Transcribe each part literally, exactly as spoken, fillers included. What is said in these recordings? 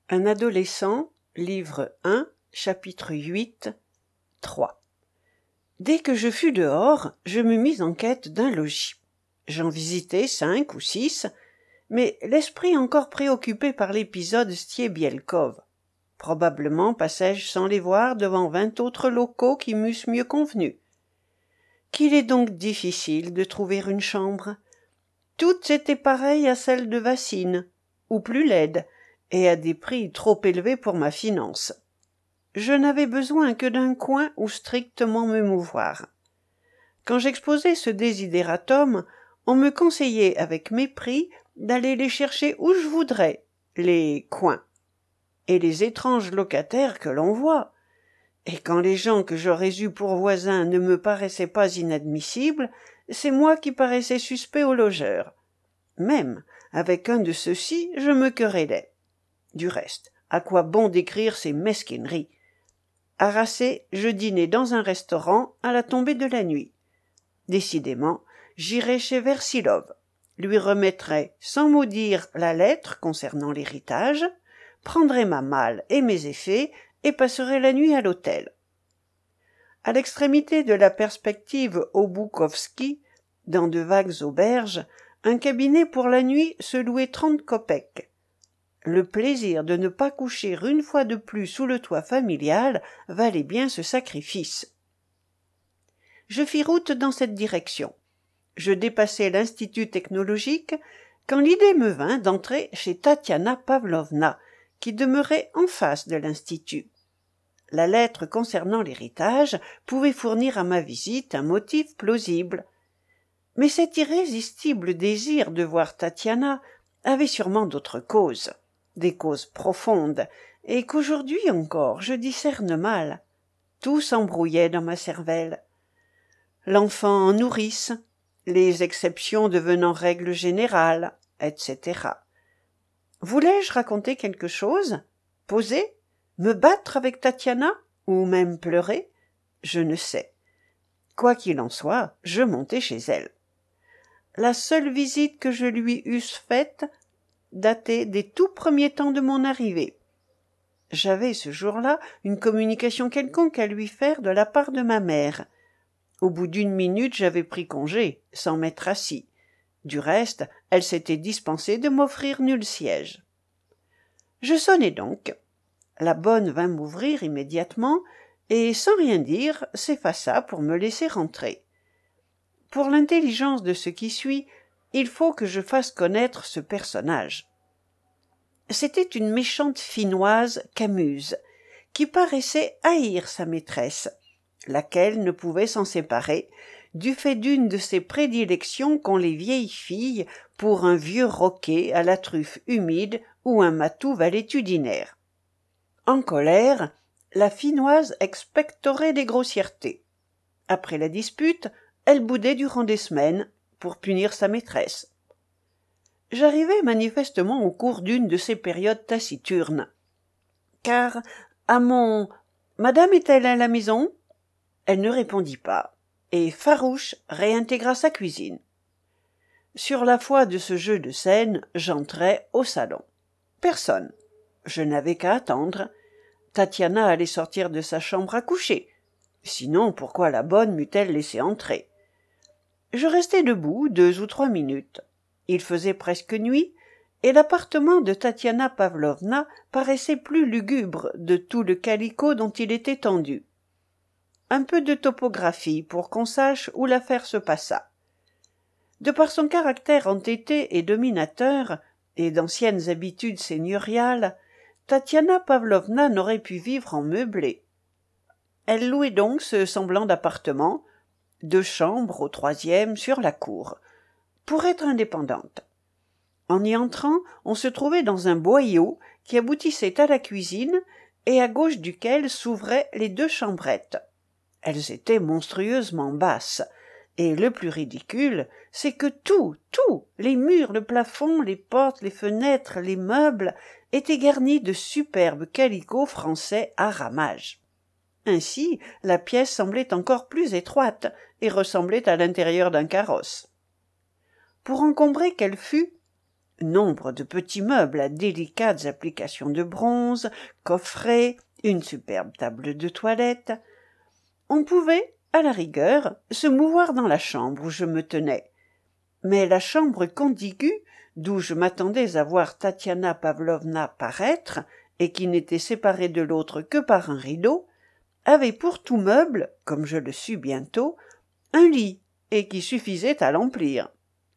Un adolescent, livre un, chapitre huit, trois. Dès que je fus dehors, je me mis en quête d'un logis. J'en visitai cinq ou six, mais l'esprit encore préoccupé par l'épisode Stiebielkov. Probablement passai-je sans les voir devant vingt autres locaux qui m'eussent mieux convenu. Qu'il est donc difficile de trouver une chambre. Toutes étaient pareilles à celles de Vassine, ou plus laides, et à des prix trop élevés pour ma finance. Je n'avais besoin que d'un coin où strictement me mouvoir. Quand j'exposai ce désidératum, on me conseillait avec mépris d'aller les chercher où je voudrais, les coins. Et les étranges locataires que l'on voit. Et quand les gens que j'aurais eus pour voisins ne me paraissaient pas inadmissibles, c'est moi qui paraissais suspect aux logeurs. Même, avec un de ceux-ci, je me querellais. Du reste, à quoi bon décrire ces mesquineries? Harassé, je dînai dans un restaurant à la tombée de la nuit. Décidément, j'irai chez Versilov, lui remettrai sans mot dire la lettre concernant l'héritage, prendrai ma malle et mes effets et passerai la nuit à l'hôtel. À l'extrémité de la perspective Oboukovski, dans de vagues auberges, un cabinet pour la nuit se louait trente kopecks. Le plaisir de ne pas coucher une fois de plus sous le toit familial valait bien ce sacrifice. Je fis route dans cette direction. Je dépassai l'institut technologique quand l'idée me vint d'entrer chez Tatiana Pavlovna, qui demeurait en face de l'institut. La lettre concernant l'héritage pouvait fournir à ma visite un motif plausible. Mais cet irrésistible désir de voir Tatiana avait sûrement d'autres causes. Des causes profondes, et qu'aujourd'hui encore je discerne mal. Tout s'embrouillait dans ma cervelle. L'enfant en nourrice, les exceptions devenant règle générale, et cetera. Voulais-je raconter quelque chose? Poser? Me battre avec Tatiana? Ou même pleurer? Je ne sais. Quoi qu'il en soit, je montai chez elle. La seule visite que je lui eusse faite datait des tout premiers temps de mon arrivée. J'avais ce jour-là une communication quelconque à lui faire de la part de ma mère. Au bout d'une minute, j'avais pris congé, sans m'être assis. Du reste, elle s'était dispensée de m'offrir nul siège. Je sonnai donc. La bonne vint m'ouvrir immédiatement, et sans rien dire, s'effaça pour me laisser rentrer. Pour l'intelligence de ce qui suit, il faut que je fasse connaître ce personnage. C'était une méchante Finnoise camuse, qui paraissait haïr sa maîtresse, laquelle ne pouvait s'en séparer, du fait d'une de ces prédilections qu'ont les vieilles filles pour un vieux roquet à la truffe humide ou un matou valétudinaire. En colère, la Finnoise expectorait des grossièretés. Après la dispute, elle boudait durant des semaines pour punir sa maîtresse. J'arrivai manifestement au cours d'une de ces périodes taciturnes, car à mon « Madame est-elle à la maison ?» elle ne répondit pas, et farouche réintégra sa cuisine. Sur la foi de ce jeu de scène, j'entrai au salon. Personne. Je n'avais qu'à attendre. Tatiana allait sortir de sa chambre à coucher. Sinon, pourquoi la bonne m'eût-elle laissé entrer? Je restai debout deux ou trois minutes. Il faisait presque nuit, et l'appartement de Tatiana Pavlovna paraissait plus lugubre de tout le calicot dont il était tendu. Un peu de topographie pour qu'on sache où l'affaire se passa. De par son caractère entêté et dominateur, et d'anciennes habitudes seigneuriales, Tatiana Pavlovna n'aurait pu vivre en meublé. Elle louait donc ce semblant d'appartement, deux chambres au troisième sur la cour, pour être indépendante. En y entrant, on se trouvait dans un boyau qui aboutissait à la cuisine et à gauche duquel s'ouvraient les deux chambrettes. Elles étaient monstrueusement basses, et le plus ridicule, c'est que tout, tout, les murs, le plafond, les portes, les fenêtres, les meubles, étaient garnis de superbes calicots français à ramages. Ainsi, la pièce semblait encore plus étroite et ressemblait à l'intérieur d'un carrosse. Pour encombrer qu'elle fût, Nombre de petits meubles à délicates applications de bronze, coffrets, une superbe table de toilette. On pouvait, à la rigueur, se mouvoir dans la chambre où je me tenais. Mais la chambre contiguë, d'où je m'attendais à voir Tatiana Pavlovna paraître, et qui n'était séparée de l'autre que par un rideau, avait pour tout meuble, comme je le sus bientôt, un lit, et qui suffisait à l'emplir.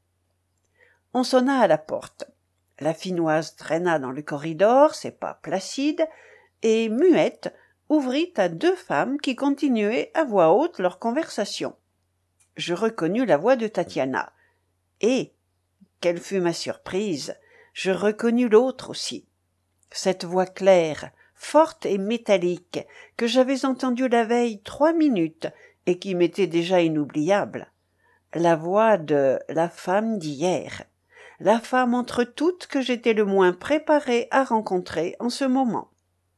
On sonna à la porte. La Finnoise traîna dans le corridor, ses pas placides, et, muette, ouvrit à deux femmes qui continuaient à voix haute leur conversation. Je reconnus la voix de Tatiana. Et, quelle fut ma surprise, je reconnus l'autre aussi. Cette voix claire, forte et métallique, que j'avais entendue la veille trois minutes et qui m'était déjà inoubliable. La voix de la femme d'hier. La femme entre toutes que j'étais le moins préparé à rencontrer en ce moment.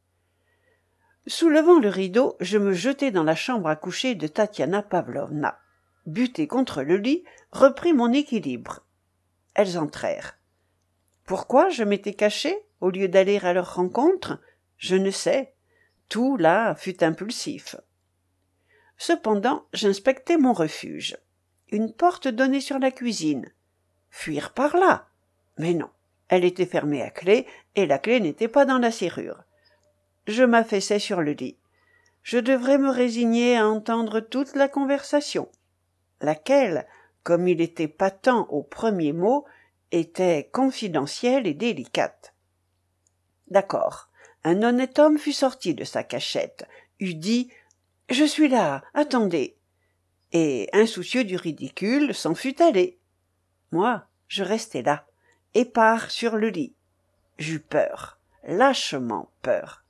Soulevant le rideau, je me jetai dans la chambre à coucher de Tatiana Pavlovna. Buté contre le lit, repris mon équilibre. Elles entrèrent. Pourquoi je m'étais caché, au lieu d'aller à leur rencontre? Je ne sais. Tout, là, fut impulsif. Cependant, j'inspectai mon refuge. Une porte donnait sur la cuisine. Fuir par là? Mais non, elle était fermée à clé, et la clé n'était pas dans la serrure. Je m'affaissai sur le lit. Je devrais me résigner à entendre toute la conversation, laquelle, comme il était patent au premier mot, était confidentielle et délicate. D'accord, un honnête homme fut sorti de sa cachette, eût dit « Je suis là, attendez !» et, insoucieux du ridicule, s'en fût allé. Moi, je restai là, épars sur le lit. J'eus peur, lâchement peur.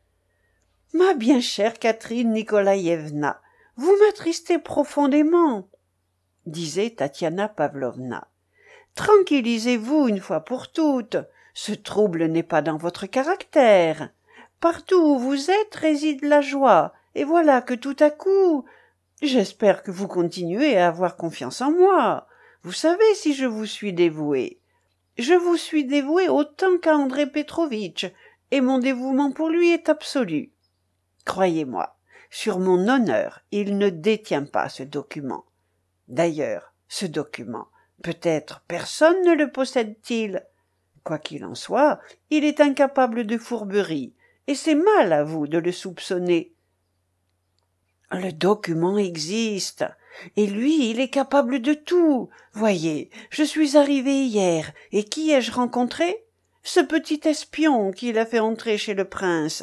« Ma bien chère Catherine Nikolaïevna, vous m'attristez profondément, » disait Tatiana Pavlovna. « Tranquillisez-vous une fois pour toutes, ce trouble n'est pas dans votre caractère. Partout où vous êtes réside la joie, et voilà que tout à coup... J'espère que vous continuez à avoir confiance en moi. Vous savez si je vous suis dévouée. Je vous suis dévouée autant qu'à André Petrovitch, et mon dévouement pour lui est absolu. Croyez-moi, sur mon honneur, il ne détient pas ce document. D'ailleurs, ce document, peut-être personne ne le possède-t-il. Quoi qu'il en soit, il est incapable de fourberie, et c'est mal à vous de le soupçonner. Le document existe, et lui, il est capable de tout. Voyez, je suis arrivé hier, et qui ai-je rencontré? Ce petit espion qui l'a fait entrer chez le prince.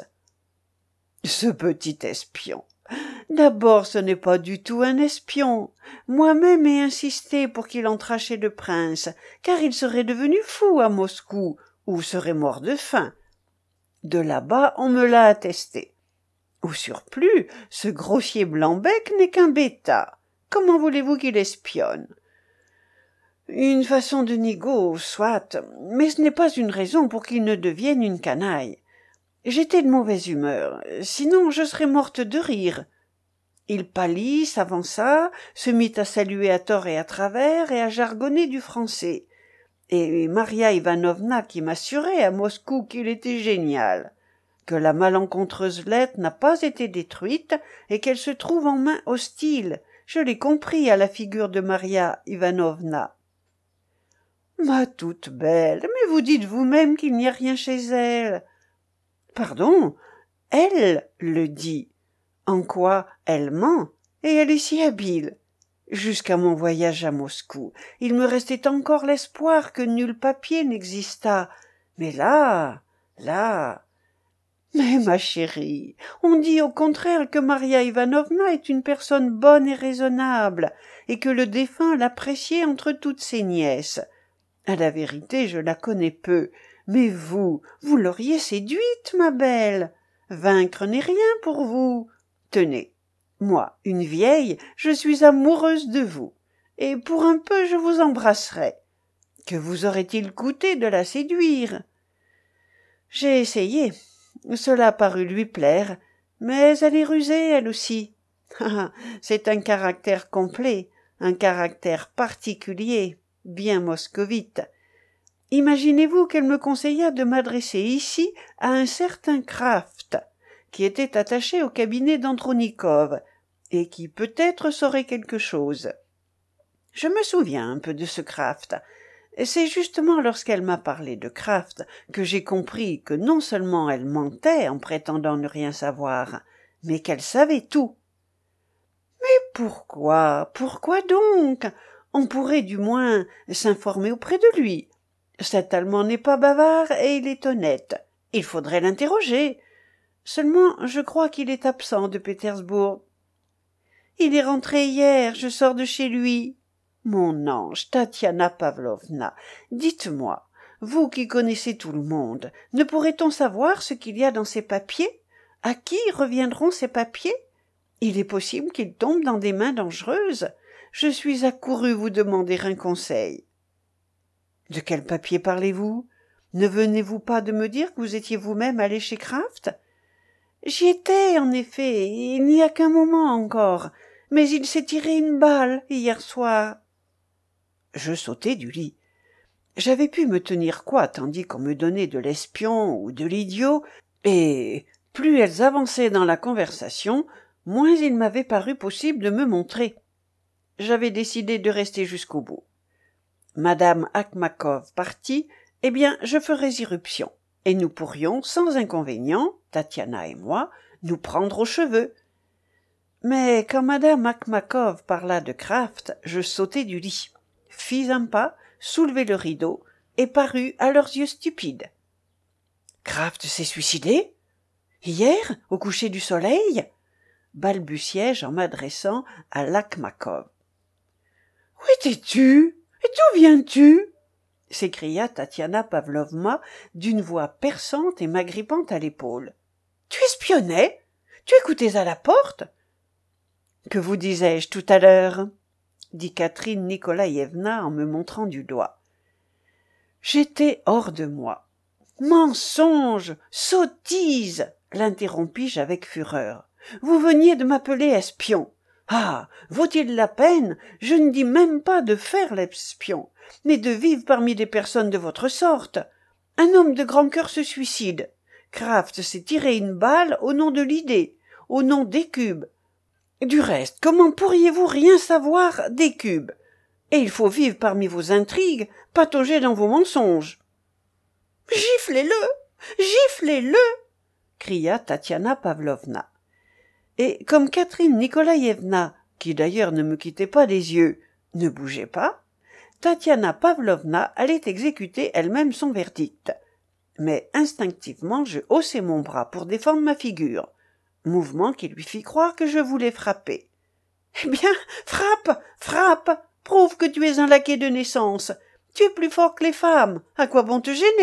Ce petit espion. D'abord, ce n'est pas du tout un espion. Moi-même ai insisté pour qu'il entrât chez le prince, car il serait devenu fou à Moscou, ou serait mort de faim. De là-bas, on me l'a attesté. Au surplus, ce grossier Blanc-bec n'est qu'un bêta. Comment voulez-vous qu'il espionne? Une façon de nigaud, soit, mais ce n'est pas une raison pour qu'il ne devienne une canaille. J'étais de mauvaise humeur, sinon je serais morte de rire. Il pâlit, s'avança, se mit à saluer à tort et à travers et à jargonner du français. Et Maria Ivanovna qui m'assurait à Moscou qu'il était génial, que la malencontreuse lettre n'a pas été détruite et qu'elle se trouve en main hostile. Je l'ai compris à la figure de Maria Ivanovna. Ma toute belle, mais vous dites vous-même qu'il n'y a rien chez elle. Pardon, elle le dit. En quoi elle ment, et elle est si habile. Jusqu'à mon voyage à Moscou, il me restait encore l'espoir que nul papier n'existât. Mais là, là... Mais ma chérie, on dit au contraire que Maria Ivanovna est une personne bonne et raisonnable, et que le défunt l'appréciait entre toutes ses nièces. À la vérité, je la connais peu, mais vous, vous l'auriez séduite, ma belle. Vaincre n'est rien pour vous. Tenez, moi, une vieille, je suis amoureuse de vous, et pour un peu je vous embrasserai. Que vous aurait-il coûté de la séduire? J'ai essayé. Cela parut lui plaire, mais elle est rusée, elle aussi. C'est un caractère complet, un caractère particulier, bien moscovite. Imaginez-vous qu'elle me conseilla de m'adresser ici à un certain Kraft, qui était attaché au cabinet d'Andronikov, et qui peut-être saurait quelque chose. Je me souviens un peu de ce Kraft. C'est justement lorsqu'elle m'a parlé de Kraft que j'ai compris que non seulement elle mentait en prétendant ne rien savoir, mais qu'elle savait tout. Mais pourquoi, pourquoi donc? On pourrait du moins s'informer auprès de lui. Cet Allemand n'est pas bavard et il est honnête. Il faudrait l'interroger. Seulement, je crois qu'il est absent de Pétersbourg. Il est rentré hier, je sors de chez lui. Mon ange, Tatiana Pavlovna, dites-moi, vous qui connaissez tout le monde, ne pourrait-on savoir ce qu'il y a dans ces papiers? À qui reviendront ces papiers? Il est possible qu'ils tombent dans des mains dangereuses. Je suis accourue vous demander un conseil. De quel papier parlez-vous? Ne venez-vous pas de me dire que vous étiez vous-même allé chez Kraft? J'y étais, en effet, il n'y a qu'un moment encore, mais il s'est tiré une balle hier soir. Je sautai du lit. J'avais pu me tenir quoi tandis qu'on me donnait de l'espion ou de l'idiot, et plus elles avançaient dans la conversation, moins il m'avait paru possible de me montrer. J'avais décidé de rester jusqu'au bout. Madame Akhmakov partie, eh bien, je ferais irruption, et nous pourrions, sans inconvénient, Tatiana et moi, nous prendre aux cheveux. Mais quand Madame Akhmakov parla de Kraft, je sautai du lit, fis un pas, soulevai le rideau, et parus à leurs yeux stupides. Kraft s'est suicidé? Hier, au coucher du soleil? Balbutiai-je en m'adressant à l'Akhmakov. Où étais-tu? Et d'où viens-tu? S'écria Tatiana Pavlovna d'une voix perçante et m'agrippant à l'épaule. Tu espionnais? Tu écoutais à la porte? Que vous disais-je tout à l'heure? Dit Catherine Nikolaïevna en me montrant du doigt. J'étais hors de moi. Mensonge! Sottise! L'interrompis-je avec fureur. Vous veniez de m'appeler espion. Ah, vaut-il la peine, je ne dis même pas de faire l'espion, mais de vivre parmi des personnes de votre sorte. Un homme de grand cœur se suicide. Kraft s'est tiré une balle au nom de l'idée, au nom d'Hécube. Du reste, comment pourriez-vous rien savoir d'Hécube? Et il faut vivre parmi vos intrigues, patauger dans vos mensonges. Giflez-le! Giflez-le! Cria Tatiana Pavlovna. Et comme Catherine Nikolaïevna, qui d'ailleurs ne me quittait pas des yeux, ne bougeait pas, Tatiana Pavlovna allait exécuter elle-même son verdict. Mais instinctivement je haussai mon bras pour défendre ma figure, mouvement qui lui fit croire que je voulais frapper. « Eh bien, frappe, frappe, prouve que tu es un laquais de naissance, tu es plus fort que les femmes, à quoi bon te gêner ?»«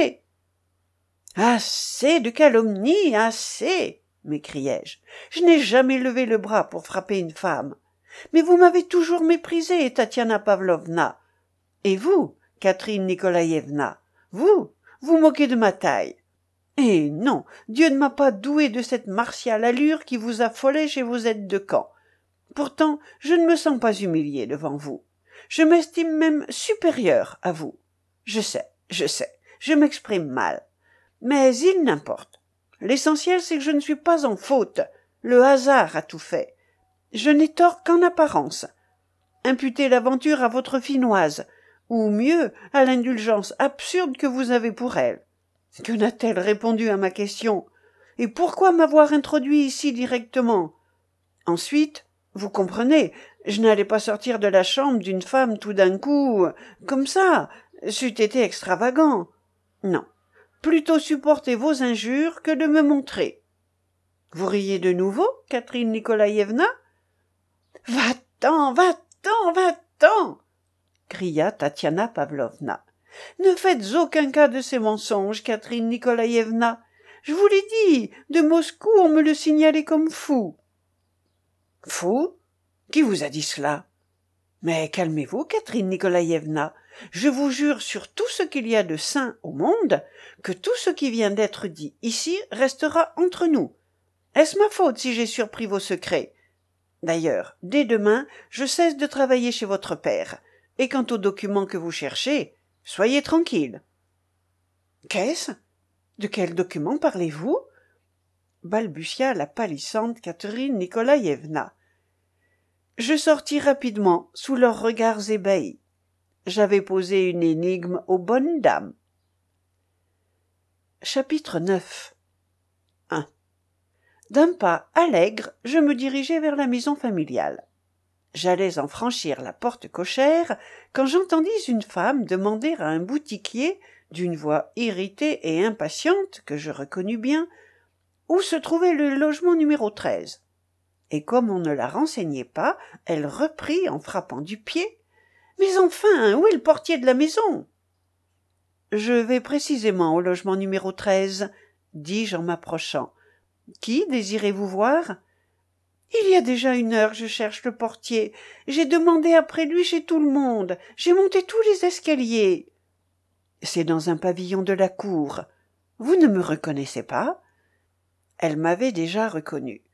Assez de calomnie, assez !» m'écriai-je. « Je n'ai jamais levé le bras pour frapper une femme. Mais vous m'avez toujours méprisée, Tatiana Pavlovna. Et vous, Catherine Nikolaïevna, vous, vous moquez de ma taille. Et non, Dieu ne m'a pas doué de cette martiale allure qui vous affolait chez vos aides de camp. Pourtant, je ne me sens pas humiliée devant vous. Je m'estime même supérieure à vous. Je sais, je sais, je m'exprime mal. Mais il n'importe. L'essentiel, c'est que je ne suis pas en faute. Le hasard a tout fait. Je n'ai tort qu'en apparence. Imputez l'aventure à votre Finnoise, ou mieux, à l'indulgence absurde que vous avez pour elle. Que n'a-t-elle répondu à ma question? Et pourquoi m'avoir introduit ici directement? Ensuite, vous comprenez, je n'allais pas sortir de la chambre d'une femme tout d'un coup, comme ça, c'eût été extravagant. Non. Plutôt supporter vos injures que de me montrer. Vous riez de nouveau, Catherine Nikolaïevna? Va-t'en, va-t'en, va-t'en! Cria Tatiana Pavlovna. Ne faites aucun cas de ces mensonges, Catherine Nikolaïevna. Je vous l'ai dit, de Moscou on me le signalait comme fou. Fou? Qui vous a dit cela? Mais calmez-vous, Catherine Nikolaïevna. Je vous jure sur tout ce qu'il y a de saint au monde que tout ce qui vient d'être dit ici restera entre nous. Est-ce ma faute si j'ai surpris vos secrets? D'ailleurs, dès demain, je cesse de travailler chez votre père, et quant aux documents que vous cherchez, soyez tranquille. Qu'est-ce? De quel document parlez-vous? Balbutia la pâlissante Catherine Nikolaïevna. Je sortis rapidement, sous leurs regards ébahis. J'avais posé une énigme aux bonnes dames. Chapitre neuf. un. D'un pas allègre, je me dirigeai vers la maison familiale. J'allais en franchir la porte cochère quand j'entendis une femme demander à un boutiquier, d'une voix irritée et impatiente, que je reconnus bien, où se trouvait le logement numéro treize. Et comme on ne la renseignait pas, elle reprit en frappant du pied. « Mais enfin, où est le portier de la maison ?» « Je vais précisément au logement numéro treize, dis-je en m'approchant. « Qui désirez-vous voir ?»« Il y a déjà une heure que je cherche le portier. J'ai demandé après lui chez tout le monde. J'ai monté tous les escaliers. »« C'est dans un pavillon de la cour. Vous ne me reconnaissez pas ?» Elle m'avait déjà reconnu.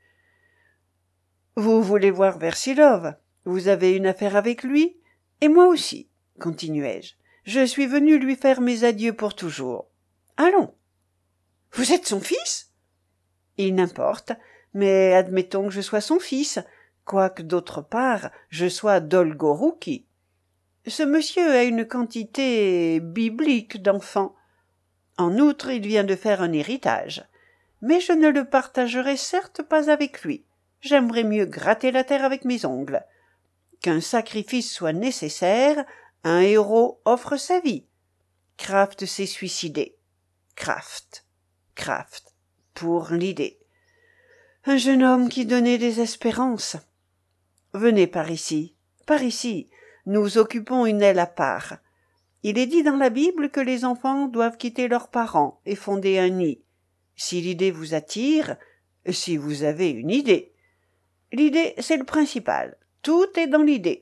« Vous voulez voir Versilov? Vous avez une affaire avec lui? Et moi aussi, continuai-je. Je suis venu lui faire mes adieux pour toujours. Allons. Vous êtes son fils? Il n'importe, mais admettons que je sois son fils, quoique d'autre part je sois Dolgorouki. Ce monsieur a une quantité biblique d'enfants. En outre, il vient de faire un héritage. Mais je ne le partagerai certes pas avec lui. J'aimerais mieux gratter la terre avec mes ongles. Qu'un sacrifice soit nécessaire, un héros offre sa vie. Kraft s'est suicidé. Kraft, Kraft, pour l'idée. Un jeune homme qui donnait des espérances. Venez par ici, par ici, nous occupons une aile à part. Il est dit dans la Bible que les enfants doivent quitter leurs parents et fonder un nid. Si l'idée vous attire, si vous avez une idée. L'idée, c'est le principal. Tout est dans l'idée.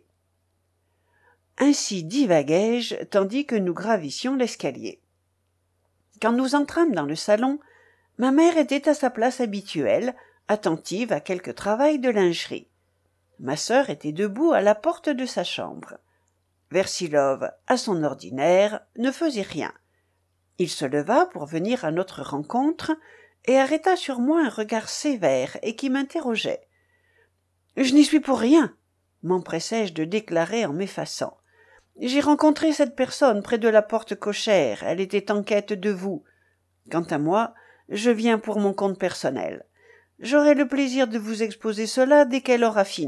Ainsi divaguai-je, tandis que nous gravissions l'escalier. Quand nous entrâmes dans le salon, ma mère était à sa place habituelle, attentive à quelque travail de lingerie. Ma sœur était debout à la porte de sa chambre. Versilov, à son ordinaire, ne faisait rien. Il se leva pour venir à notre rencontre et arrêta sur moi un regard sévère et qui m'interrogeait. « Je n'y suis pour rien !» m'empressai-je de déclarer en m'effaçant. « J'ai rencontré cette personne près de la porte cochère, elle était en quête de vous. Quant à moi, je viens pour mon compte personnel. J'aurai le plaisir de vous exposer cela dès qu'elle aura fini. »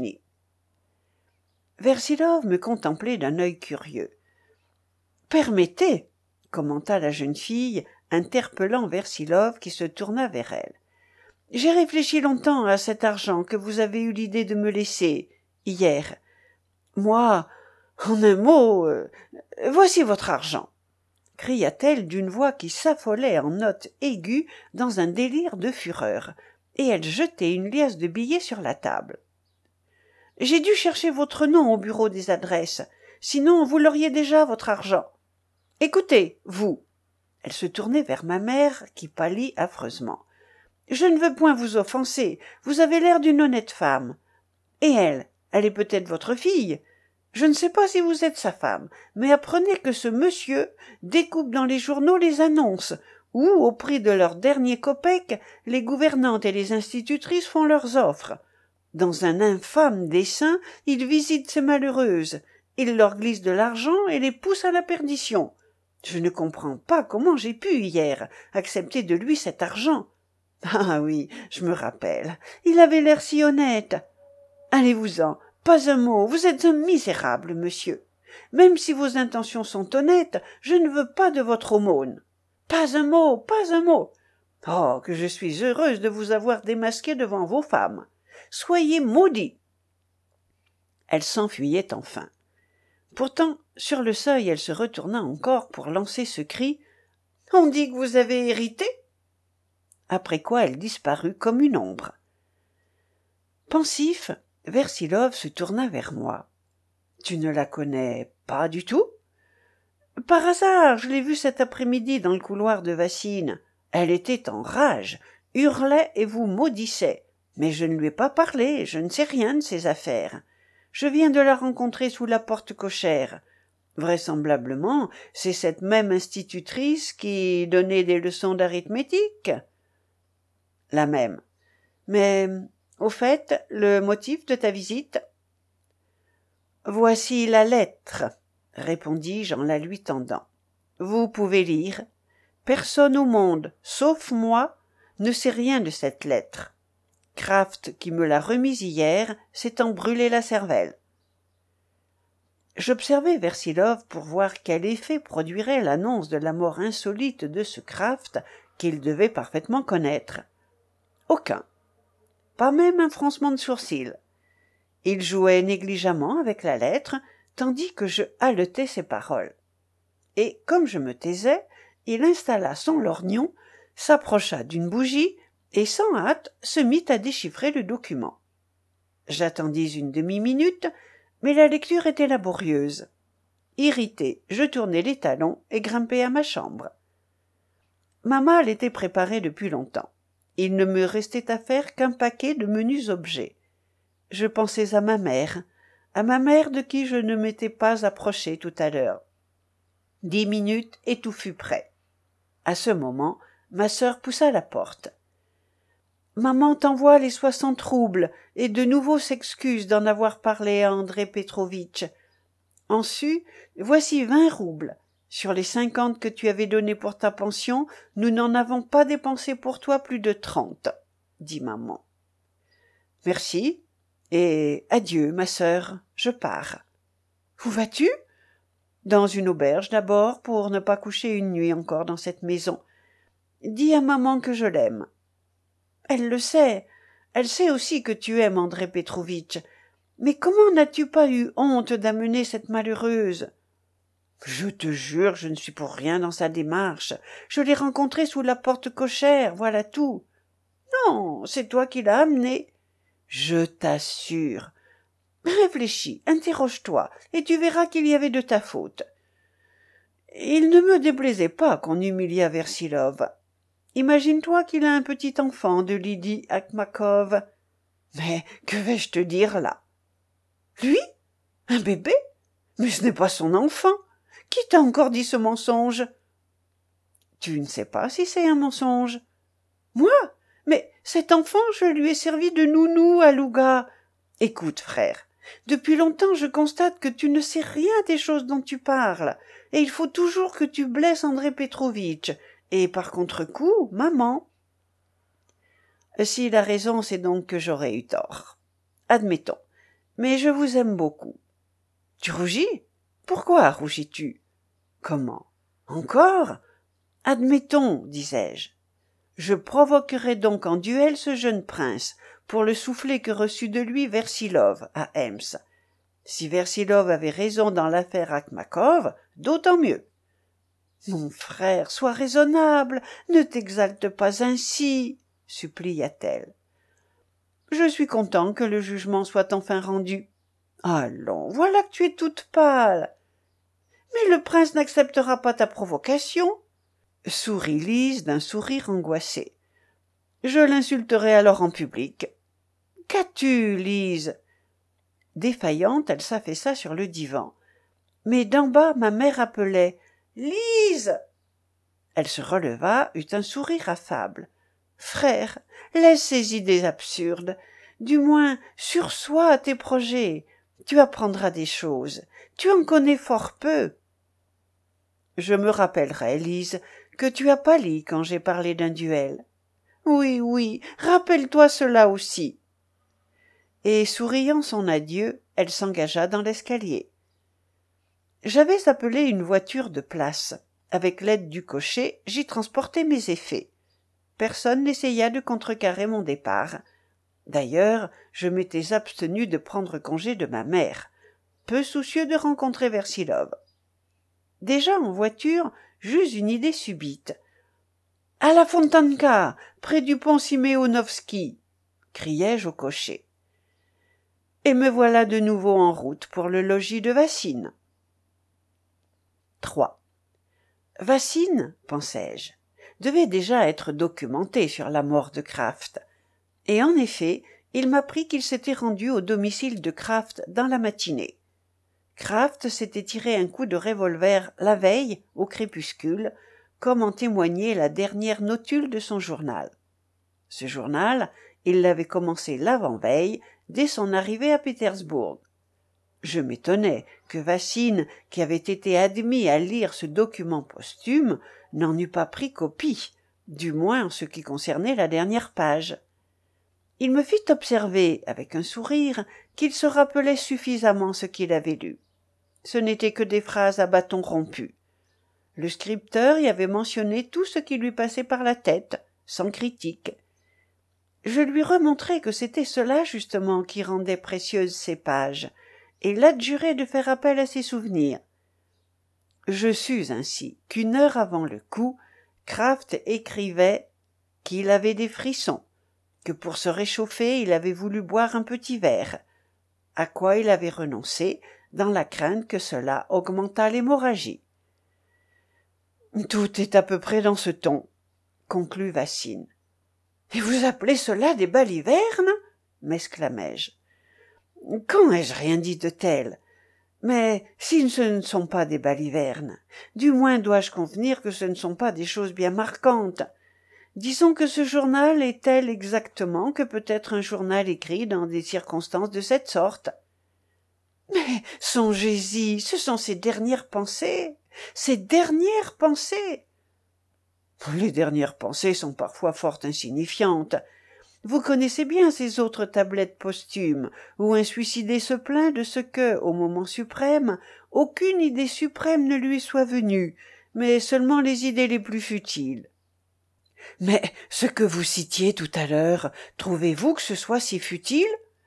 Versilov me contemplait d'un œil curieux. « Permettez, » commenta la jeune fille, interpellant Versilov qui se tourna vers elle. « J'ai réfléchi longtemps à cet argent que vous avez eu l'idée de me laisser, hier. Moi, en un mot, euh, voici votre argent, » cria-t-elle d'une voix qui s'affolait en notes aiguës dans un délire de fureur, et elle jetait une liasse de billets sur la table. « J'ai dû chercher votre nom au bureau des adresses, sinon vous l'auriez déjà, votre argent. Écoutez, vous. » Elle se tournait vers ma mère, qui pâlit affreusement. « Je ne veux point vous offenser, vous avez l'air d'une honnête femme. Et elle, elle est peut-être votre fille. Je ne sais pas si vous êtes sa femme, mais apprenez que ce monsieur découpe dans les journaux les annonces, où, au prix de leur dernier copec, les gouvernantes et les institutrices font leurs offres. Dans un infâme dessein, il visite ces malheureuses, il leur glisse de l'argent et les pousse à la perdition. Je ne comprends pas comment j'ai pu, hier, accepter de lui cet argent. Ah oui, je me rappelle, il avait l'air si honnête. Allez-vous-en, pas un mot, vous êtes un misérable, monsieur. Même si vos intentions sont honnêtes, je ne veux pas de votre aumône. Pas un mot, pas un mot. Oh, que je suis heureuse de vous avoir démasqué devant vos femmes. Soyez maudits. » Elle s'enfuyait enfin. Pourtant, sur le seuil, elle se retourna encore pour lancer ce cri « On dit que vous avez hérité ?» Après quoi elle disparut comme une ombre. Pensif, Versilov se tourna vers moi. « Tu ne la connais pas du tout ?»« Par hasard, je l'ai vue cet après-midi dans le couloir de Vassine. Elle était en rage, hurlait et vous maudissait. Mais je ne lui ai pas parlé, je ne sais rien de ses affaires. Je viens de la rencontrer sous la porte cochère. Vraisemblablement, c'est cette même institutrice qui donnait des leçons d'arithmétique. La même. Mais, au fait, le motif de ta visite? Voici la lettre, répondis-je en la lui tendant. Vous pouvez lire. Personne au monde, sauf moi, ne sait rien de cette lettre. Kraft, qui me l'a remise hier, s'étant brûlé la cervelle. J'observai Versilov pour voir quel effet produirait l'annonce de la mort insolite de ce Kraft qu'il devait parfaitement connaître. Aucun. Pas même un froncement de sourcils. Il jouait négligemment avec la lettre, tandis que je haletais ses paroles. Et, comme je me taisais, il installa son lorgnon, s'approcha d'une bougie et, sans hâte, se mit à déchiffrer le document. J'attendis une demi-minute, mais la lecture était laborieuse. Irrité, je tournai les talons et grimpai à ma chambre. Ma malle était préparée depuis longtemps. Il ne me restait à faire qu'un paquet de menus objets. Je pensais à ma mère, à ma mère de qui je ne m'étais pas approché tout à l'heure. Dix minutes et tout fut prêt. À ce moment, ma sœur poussa la porte. Maman t'envoie les soixante roubles et de nouveau s'excuse d'en avoir parlé à André Petrovitch. En su, voici vingt roubles. Sur les cinquante que tu avais donnés pour ta pension, nous n'en avons pas dépensé pour toi plus de trente, dit maman. Merci, et adieu, ma sœur, je pars. Où vas-tu? Dans une auberge d'abord, pour ne pas coucher une nuit encore dans cette maison. Dis à maman que je l'aime. Elle le sait. Elle sait aussi que tu aimes André Petrovitch. Mais comment n'as-tu pas eu honte d'amener cette malheureuse? Je te jure, je ne suis pour rien dans sa démarche. Je l'ai rencontrée sous la porte cochère, voilà tout. Non, c'est toi qui l'as amenée. Je t'assure. Réfléchis, interroge-toi, et tu verras qu'il y avait de ta faute. Il ne me déplaisait pas qu'on humiliât Versilov. Imagine-toi qu'il a un petit enfant de Lydie Akhmakov. Mais que vais-je te dire là? Lui? Un bébé? Mais ce n'est pas son enfant. Qui t'a encore dit ce mensonge? Tu ne sais pas si c'est un mensonge. Moi? Mais cet enfant, je lui ai servi de nounou à Louga. Écoute, frère, depuis longtemps je constate que tu ne sais rien des choses dont tu parles, et il faut toujours que tu blesses André Petrovitch, et par contre-coup, maman. S'il a raison, c'est donc que j'aurais eu tort. Admettons. Mais je vous aime beaucoup. Tu rougis? Pourquoi rougis-tu? Comment? Encore? Admettons, disais-je. Je provoquerai donc en duel ce jeune prince, pour le soufflet que reçut de lui Versilov, à Ems. Si Versilov avait raison dans l'affaire Akhmakov, d'autant mieux. Mon frère, sois raisonnable, ne t'exalte pas ainsi, supplia-t-elle. Je suis content que le jugement soit enfin rendu. Allons, voilà que tu es toute pâle. Mais le prince n'acceptera pas ta provocation. Sourit Lise d'un sourire angoissé. Je l'insulterai alors en public. Qu'as-tu, Lise? Défaillante, elle s'affaissa sur le divan. Mais d'en bas, ma mère appelait. Lise! Elle se releva, eut un sourire affable. Frère, laisse ces idées absurdes. Du moins, sursois à tes projets. Tu apprendras des choses. Tu en connais fort peu. Je me rappellerai, Lise, que tu as pâli quand j'ai parlé d'un duel. Oui, oui, rappelle-toi cela aussi. Et souriant son adieu, elle s'engagea dans l'escalier. J'avais appelé une voiture de place. Avec l'aide du cocher, j'y transportai mes effets. Personne n'essaya de contrecarrer mon départ. D'ailleurs, je m'étais abstenu de prendre congé de ma mère, peu soucieux de rencontrer Versilov. Déjà en voiture, j'eus une idée subite. « À la Fontanka, près du pont Simeonovski !» criai-je au cocher. Et me voilà de nouveau en route pour le logis de Vassine. trois. Vassine, pensai-je, devait déjà être documenté sur la mort de Kraft. Et en effet, il m'apprit qu'il s'était rendu au domicile de Kraft dans la matinée. Kraft s'était tiré un coup de revolver la veille, au crépuscule, comme en témoignait la dernière notule de son journal. Ce journal, il l'avait commencé l'avant-veille, dès son arrivée à Pétersbourg. Je m'étonnais que Vassine, qui avait été admis à lire ce document posthume, n'en eût pas pris copie, du moins en ce qui concernait la dernière page. Il me fit observer, avec un sourire, qu'il se rappelait suffisamment ce qu'il avait lu. Ce n'étaient que des phrases à bâton rompu. Le scripteur y avait mentionné tout ce qui lui passait par la tête, sans critique. Je lui remontrai que c'était cela justement qui rendait précieuses ces pages, et l'adjurai de faire appel à ses souvenirs. Je sus ainsi qu'une heure avant le coup, Kraft écrivait qu'il avait des frissons, que pour se réchauffer il avait voulu boire un petit verre, à quoi il avait renoncé, dans la crainte que cela augmentât l'hémorragie. « Tout est à peu près dans ce ton, » conclut Vassine. « Et vous appelez cela des balivernes » m'exclamai-je. « Quand ai-je rien dit de tel ? Mais si ce ne sont pas des balivernes, du moins dois-je convenir que ce ne sont pas des choses bien marquantes. Disons que ce journal est tel exactement que peut être un journal écrit dans des circonstances de cette sorte. Mais songez-y, ce sont ses dernières pensées, ses dernières pensées. Les dernières pensées sont parfois fort insignifiantes. Vous connaissez bien ces autres tablettes posthumes, où un suicidé se plaint de ce que, au moment suprême, aucune idée suprême ne lui soit venue, mais seulement les idées les plus futiles. Mais ce que vous citiez tout à l'heure, trouvez-vous que ce soit si futile ?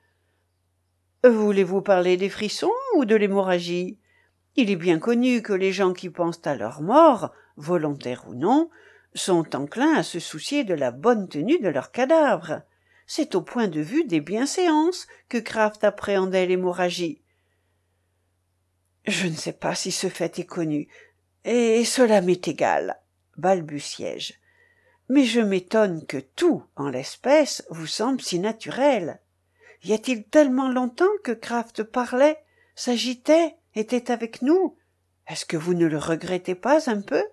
Voulez-vous parler des frissons ou de l'hémorragie ? Il est bien connu que les gens qui pensent à leur mort, volontaire ou non, sont enclins à se soucier de la bonne tenue de leur cadavre. C'est au point de vue des bienséances que Kraft appréhendait l'hémorragie. Je ne sais pas si ce fait est connu, et cela m'est égal, balbutiai-je. Mais je m'étonne que tout, en l'espèce, vous semble si naturel. Y a-t-il tellement longtemps que Kraft parlait, s'agitait, était avec nous? Est-ce que vous ne le regrettez pas un peu?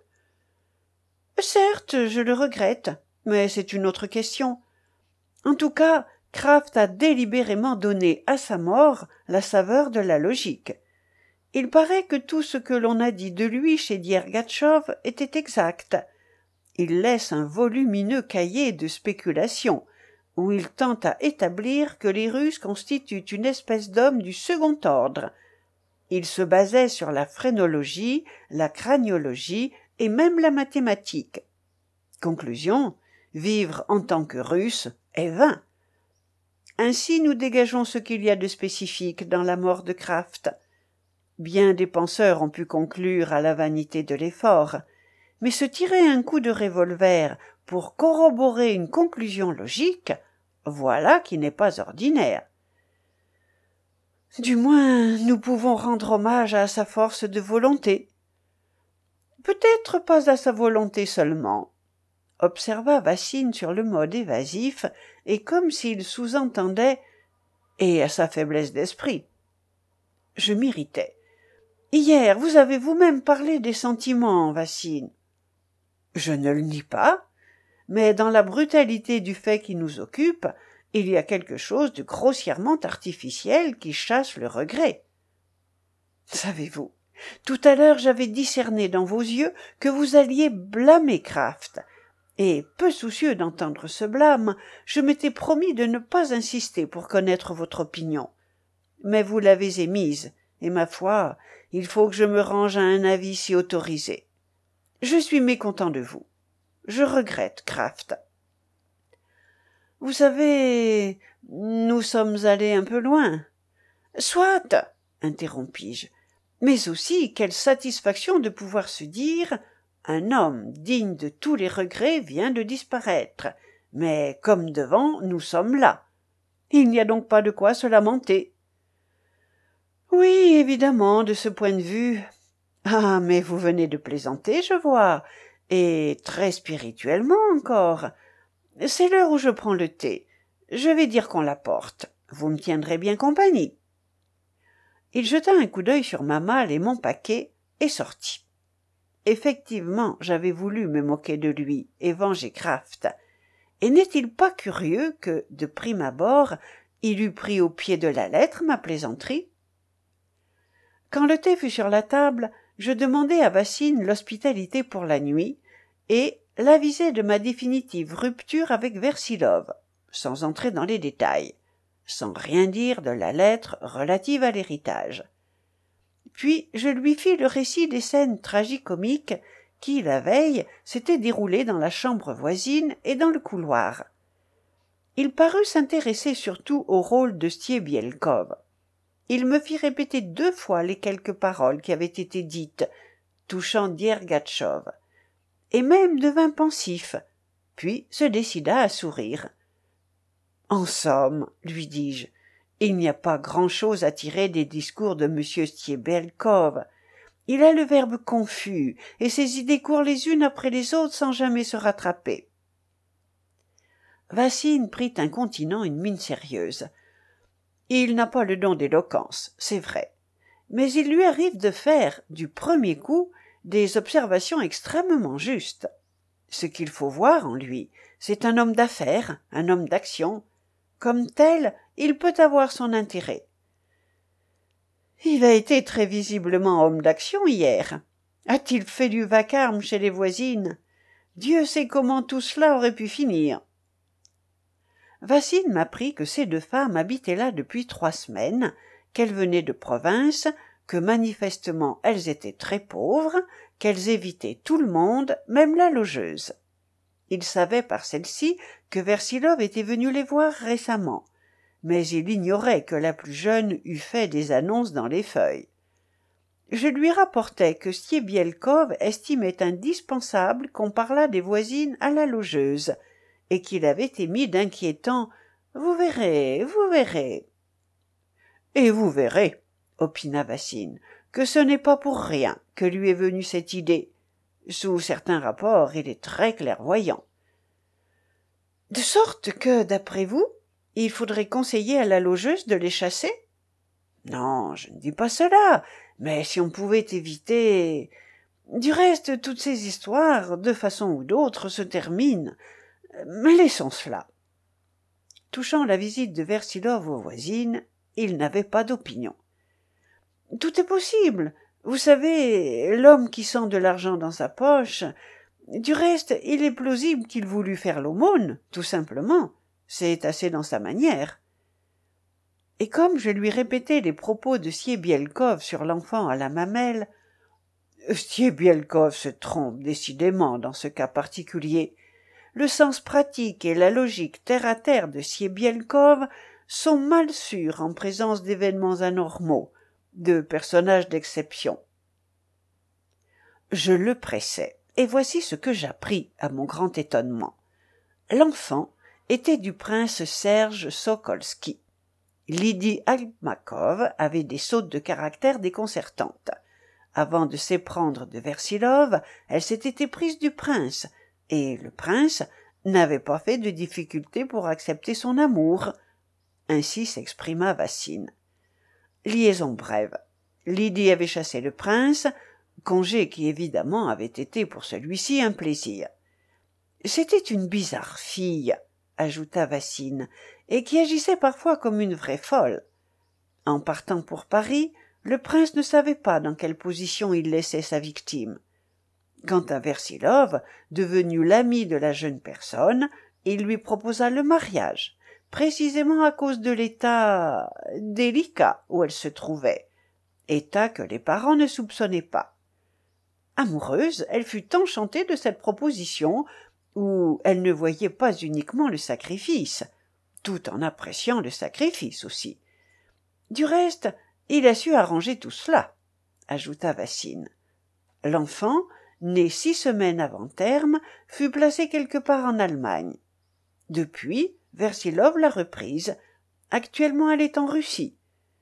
Certes, je le regrette, mais c'est une autre question. En tout cas, Kraft a délibérément donné à sa mort la saveur de la logique. Il paraît que tout ce que l'on a dit de lui chez Diergatchov était exact. Il laisse un volumineux cahier de spéculations, où il tente à établir que les Russes constituent une espèce d'hommes du second ordre. Il se basait sur la phrénologie, la craniologie et même la mathématique. Conclusion, vivre en tant que Russe est vain. Ainsi nous dégageons ce qu'il y a de spécifique dans la mort de Kraft. Bien des penseurs ont pu conclure à la vanité de l'effort, mais se tirer un coup de revolver pour corroborer une conclusion logique, voilà qui n'est pas ordinaire. Du moins, nous pouvons rendre hommage à sa force de volonté. Peut-être pas à sa volonté seulement, observa Vassine sur le mode évasif, et comme s'il sous-entendait « et à sa faiblesse d'esprit ». Je m'irritais. « Hier, vous avez vous-même parlé des sentiments, Vassine. » Je ne le nie pas, mais dans la brutalité du fait qui nous occupe, il y a quelque chose de grossièrement artificiel qui chasse le regret. Savez-vous, tout à l'heure j'avais discerné dans vos yeux que vous alliez blâmer Kraft, et, peu soucieux d'entendre ce blâme, je m'étais promis de ne pas insister pour connaître votre opinion. Mais vous l'avez émise, et ma foi, il faut que je me range à un avis si autorisé. Je suis mécontent de vous. Je regrette Kraft. Vous savez, nous sommes allés un peu loin. Soit, interrompis-je, mais aussi quelle satisfaction de pouvoir se dire « Un homme digne de tous les regrets vient de disparaître, mais comme devant, nous sommes là. Il n'y a donc pas de quoi se lamenter. » Oui, évidemment, de ce point de vue. Ah, mais vous venez de plaisanter, je vois, et très spirituellement encore. C'est l'heure où je prends le thé. Je vais dire qu'on l'apporte. Vous me tiendrez bien compagnie. Il jeta un coup d'œil sur ma malle et mon paquet et sortit. Effectivement, j'avais voulu me moquer de lui et venger Kraft. Et n'est-il pas curieux que, de prime abord, il eût pris au pied de la lettre ma plaisanterie? Quand le thé fut sur la table, je demandai à Vassine l'hospitalité pour la nuit et l'avisai de ma définitive rupture avec Versilov, sans entrer dans les détails, sans rien dire de la lettre relative à l'héritage. Puis je lui fis le récit des scènes tragicomiques qui, la veille, s'étaient déroulées dans la chambre voisine et dans le couloir. Il parut s'intéresser surtout au rôle de Stiebielkov. Il me fit répéter deux fois les quelques paroles qui avaient été dites, touchant Diergatchov, et même devint pensif, puis se décida à sourire. « En somme, lui dis-je, il n'y a pas grand-chose à tirer des discours de M. Stiebielkov. Il a le verbe confus, et ses idées courent les unes après les autres sans jamais se rattraper. » Vassine prit incontinent une mine sérieuse. Il n'a pas le don d'éloquence, c'est vrai, mais il lui arrive de faire, du premier coup, des observations extrêmement justes. Ce qu'il faut voir en lui, c'est un homme d'affaires, un homme d'action. Comme tel, il peut avoir son intérêt. Il a été très visiblement homme d'action hier. A-t-il fait du vacarme chez les voisines? Dieu sait comment tout cela aurait pu finir. Vassine m'apprit que ces deux femmes habitaient là depuis trois semaines, qu'elles venaient de province, que manifestement elles étaient très pauvres, qu'elles évitaient tout le monde, même la logeuse. Il savait par celle-ci que Versilov était venu les voir récemment, mais il ignorait que la plus jeune eût fait des annonces dans les feuilles. Je lui rapportai que Stiebielkov estimait indispensable qu'on parlât des voisines à la logeuse, et qu'il avait émis d'inquiétants « Vous verrez, vous verrez ». « Et vous verrez, » opina Vassine, « que ce n'est pas pour rien que lui est venue cette idée. Sous certains rapports, il est très clairvoyant. » « De sorte que, d'après vous, il faudrait conseiller à la logeuse de les chasser ? » ?»« Non, je ne dis pas cela, mais si on pouvait éviter... Du reste, toutes ces histoires, de façon ou d'autre, se terminent. Mais laissons cela. » Touchant la visite de Versilov aux voisines, il n'avait pas d'opinion. « Tout est possible. Vous savez, l'homme qui sent de l'argent dans sa poche... Du reste, il est plausible qu'il voulût faire l'aumône, tout simplement. C'est assez dans sa manière. » Et comme je lui répétais les propos de Stiebielkov sur l'enfant à la mamelle, Stiebielkov se trompe décidément dans ce cas particulier. Le sens pratique et la logique terre-à-terre de Stiebielkov sont mal sûrs en présence d'événements anormaux, de personnages d'exception. Je le pressai, et voici ce que j'appris à mon grand étonnement. L'enfant était du prince Serge Sokolski. Lydie Almakov avait des sautes de caractère déconcertantes. Avant de s'éprendre de Versilov, elle s'était éprise du prince, et le prince n'avait pas fait de difficulté pour accepter son amour. Ainsi s'exprima Vassine. Liaison brève. Lydie avait chassé le prince, congé qui évidemment avait été pour celui-ci un plaisir. C'était une bizarre fille, ajouta Vassine, et qui agissait parfois comme une vraie folle. En partant pour Paris, le prince ne savait pas dans quelle position il laissait sa victime. Quant à Versilov, devenu l'ami de la jeune personne, il lui proposa le mariage, précisément à cause de l'état délicat où elle se trouvait, état que les parents ne soupçonnaient pas. Amoureuse, elle fut enchantée de cette proposition, où elle ne voyait pas uniquement le sacrifice, tout en appréciant le sacrifice aussi. Du reste, il a su arranger tout cela, ajouta Vassine. L'enfant, né six semaines avant terme, fut placé quelque part en Allemagne. Depuis, Versilov l'a reprise. Actuellement, elle est en Russie.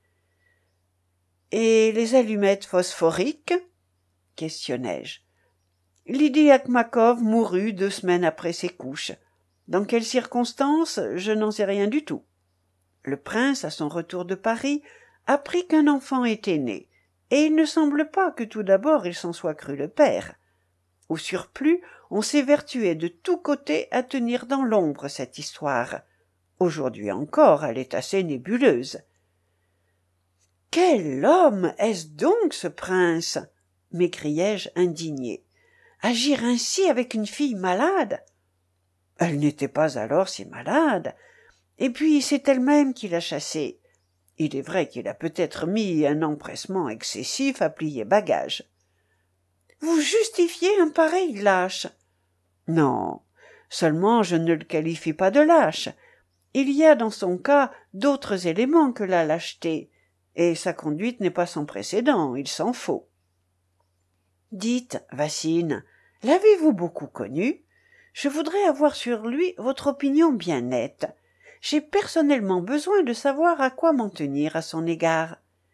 « Et les allumettes phosphoriques ?» questionnai-je. Lydie Akmakov mourut deux semaines après ses couches. Dans quelles circonstances, je n'en sais rien du tout. Le prince, à son retour de Paris, apprit qu'un enfant était né, et il ne semble pas que tout d'abord il s'en soit cru le père. Au surplus, on s'évertuait de tous côtés à tenir dans l'ombre cette histoire. Aujourd'hui encore, elle est assez nébuleuse. « Quel homme est-ce donc, ce prince ?» m'écriai-je indigné. « Agir ainsi avec une fille malade ?» Elle n'était pas alors si malade. Et puis c'est elle-même qui l'a chassée. Il est vrai qu'il a peut-être mis un empressement excessif à plier bagages. « Vous justifiez un pareil lâche ?» ?»« Non, seulement je ne le qualifie pas de lâche. Il y a dans son cas d'autres éléments que la lâcheté, et sa conduite n'est pas sans précédent, il s'en faut. »« Dites, Vassine, l'avez-vous beaucoup connu ? Je voudrais avoir sur lui votre opinion bien nette. J'ai personnellement besoin de savoir à quoi m'en tenir à son égard. »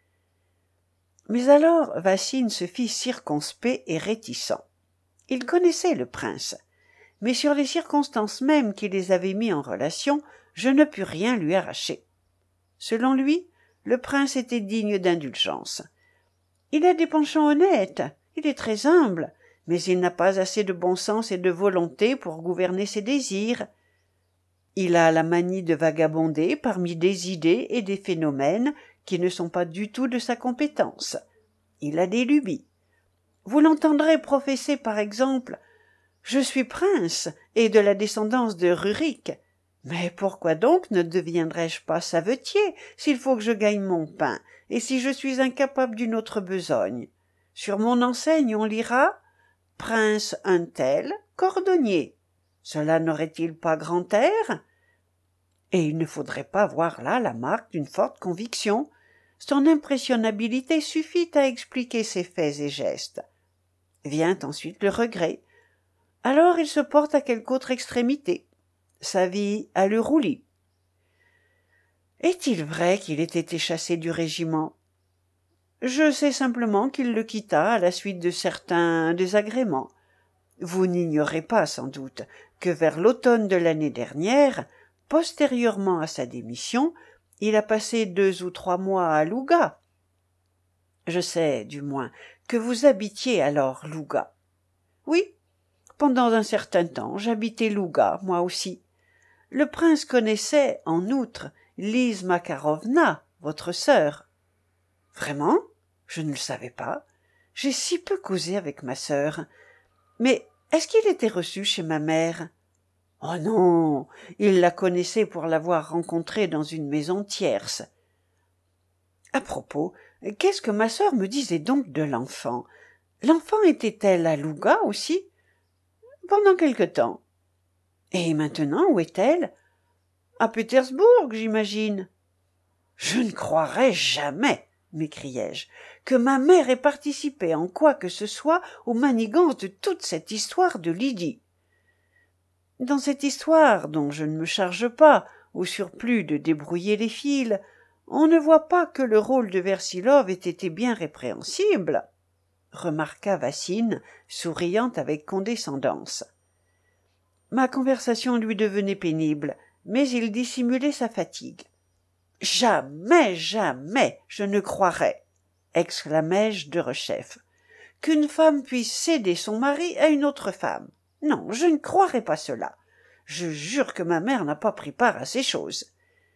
Mais alors Vassine se fit circonspect et réticent. Il connaissait le prince, mais sur les circonstances mêmes qui les avaient mis en relation, je ne pus rien lui arracher. Selon lui, le prince était digne d'indulgence. Il a des penchants honnêtes, il est très humble, mais il n'a pas assez de bon sens et de volonté pour gouverner ses désirs. Il a la manie de vagabonder parmi des idées et des phénomènes qui ne sont pas du tout de sa compétence. Il a des lubies. Vous l'entendrez professer par exemple « Je suis prince et de la descendance de Rurik. Mais pourquoi donc ne deviendrais-je pas savetier s'il faut que je gagne mon pain et si je suis incapable d'une autre besogne? Sur mon enseigne on lira « Prince un tel, cordonnier ». Cela n'aurait-il pas grand air? Et il ne faudrait pas voir là la marque d'une forte conviction. Son impressionnabilité suffit à expliquer ses faits et gestes. Vient ensuite le regret. Alors il se porte à quelque autre extrémité. Sa vie a le roulis. Est-il vrai qu'il ait été chassé du régiment? Je sais simplement qu'il le quitta à la suite de certains désagréments. Vous n'ignorez pas, sans doute, que vers l'automne de l'année dernière, postérieurement à sa démission, il a passé deux ou trois mois à Louga. Je sais, du moins, que vous habitiez alors Louga. Oui, pendant un certain temps, j'habitais Louga, moi aussi. Le prince connaissait, en outre, Lise Makarovna, votre sœur. Vraiment? Je ne le savais pas. J'ai si peu causé avec ma sœur. Mais est-ce qu'il était reçu chez ma mère? Oh non, il la connaissait pour l'avoir rencontrée dans une maison tierce. À propos, qu'est-ce que ma sœur me disait donc de l'enfant? L'enfant était-elle à Louga aussi? Pendant quelque temps. Et maintenant, où est-elle? À Pétersbourg, j'imagine. Je ne croirais jamais, m'écriai-je, que ma mère ait participé en quoi que ce soit aux manigances de toute cette histoire de Lydie. Dans cette histoire, dont je ne me charge pas, au surplus de débrouiller les fils, on ne voit pas que le rôle de Versilov ait été bien répréhensible, remarqua Vassine, souriant avec condescendance. Ma conversation lui devenait pénible, mais il dissimulait sa fatigue. « Jamais, jamais, je ne croirais, exclamai-je de rechef, qu'une femme puisse céder son mari à une autre femme. Non, je ne croirais pas cela. Je jure que ma mère n'a pas pris part à ces choses.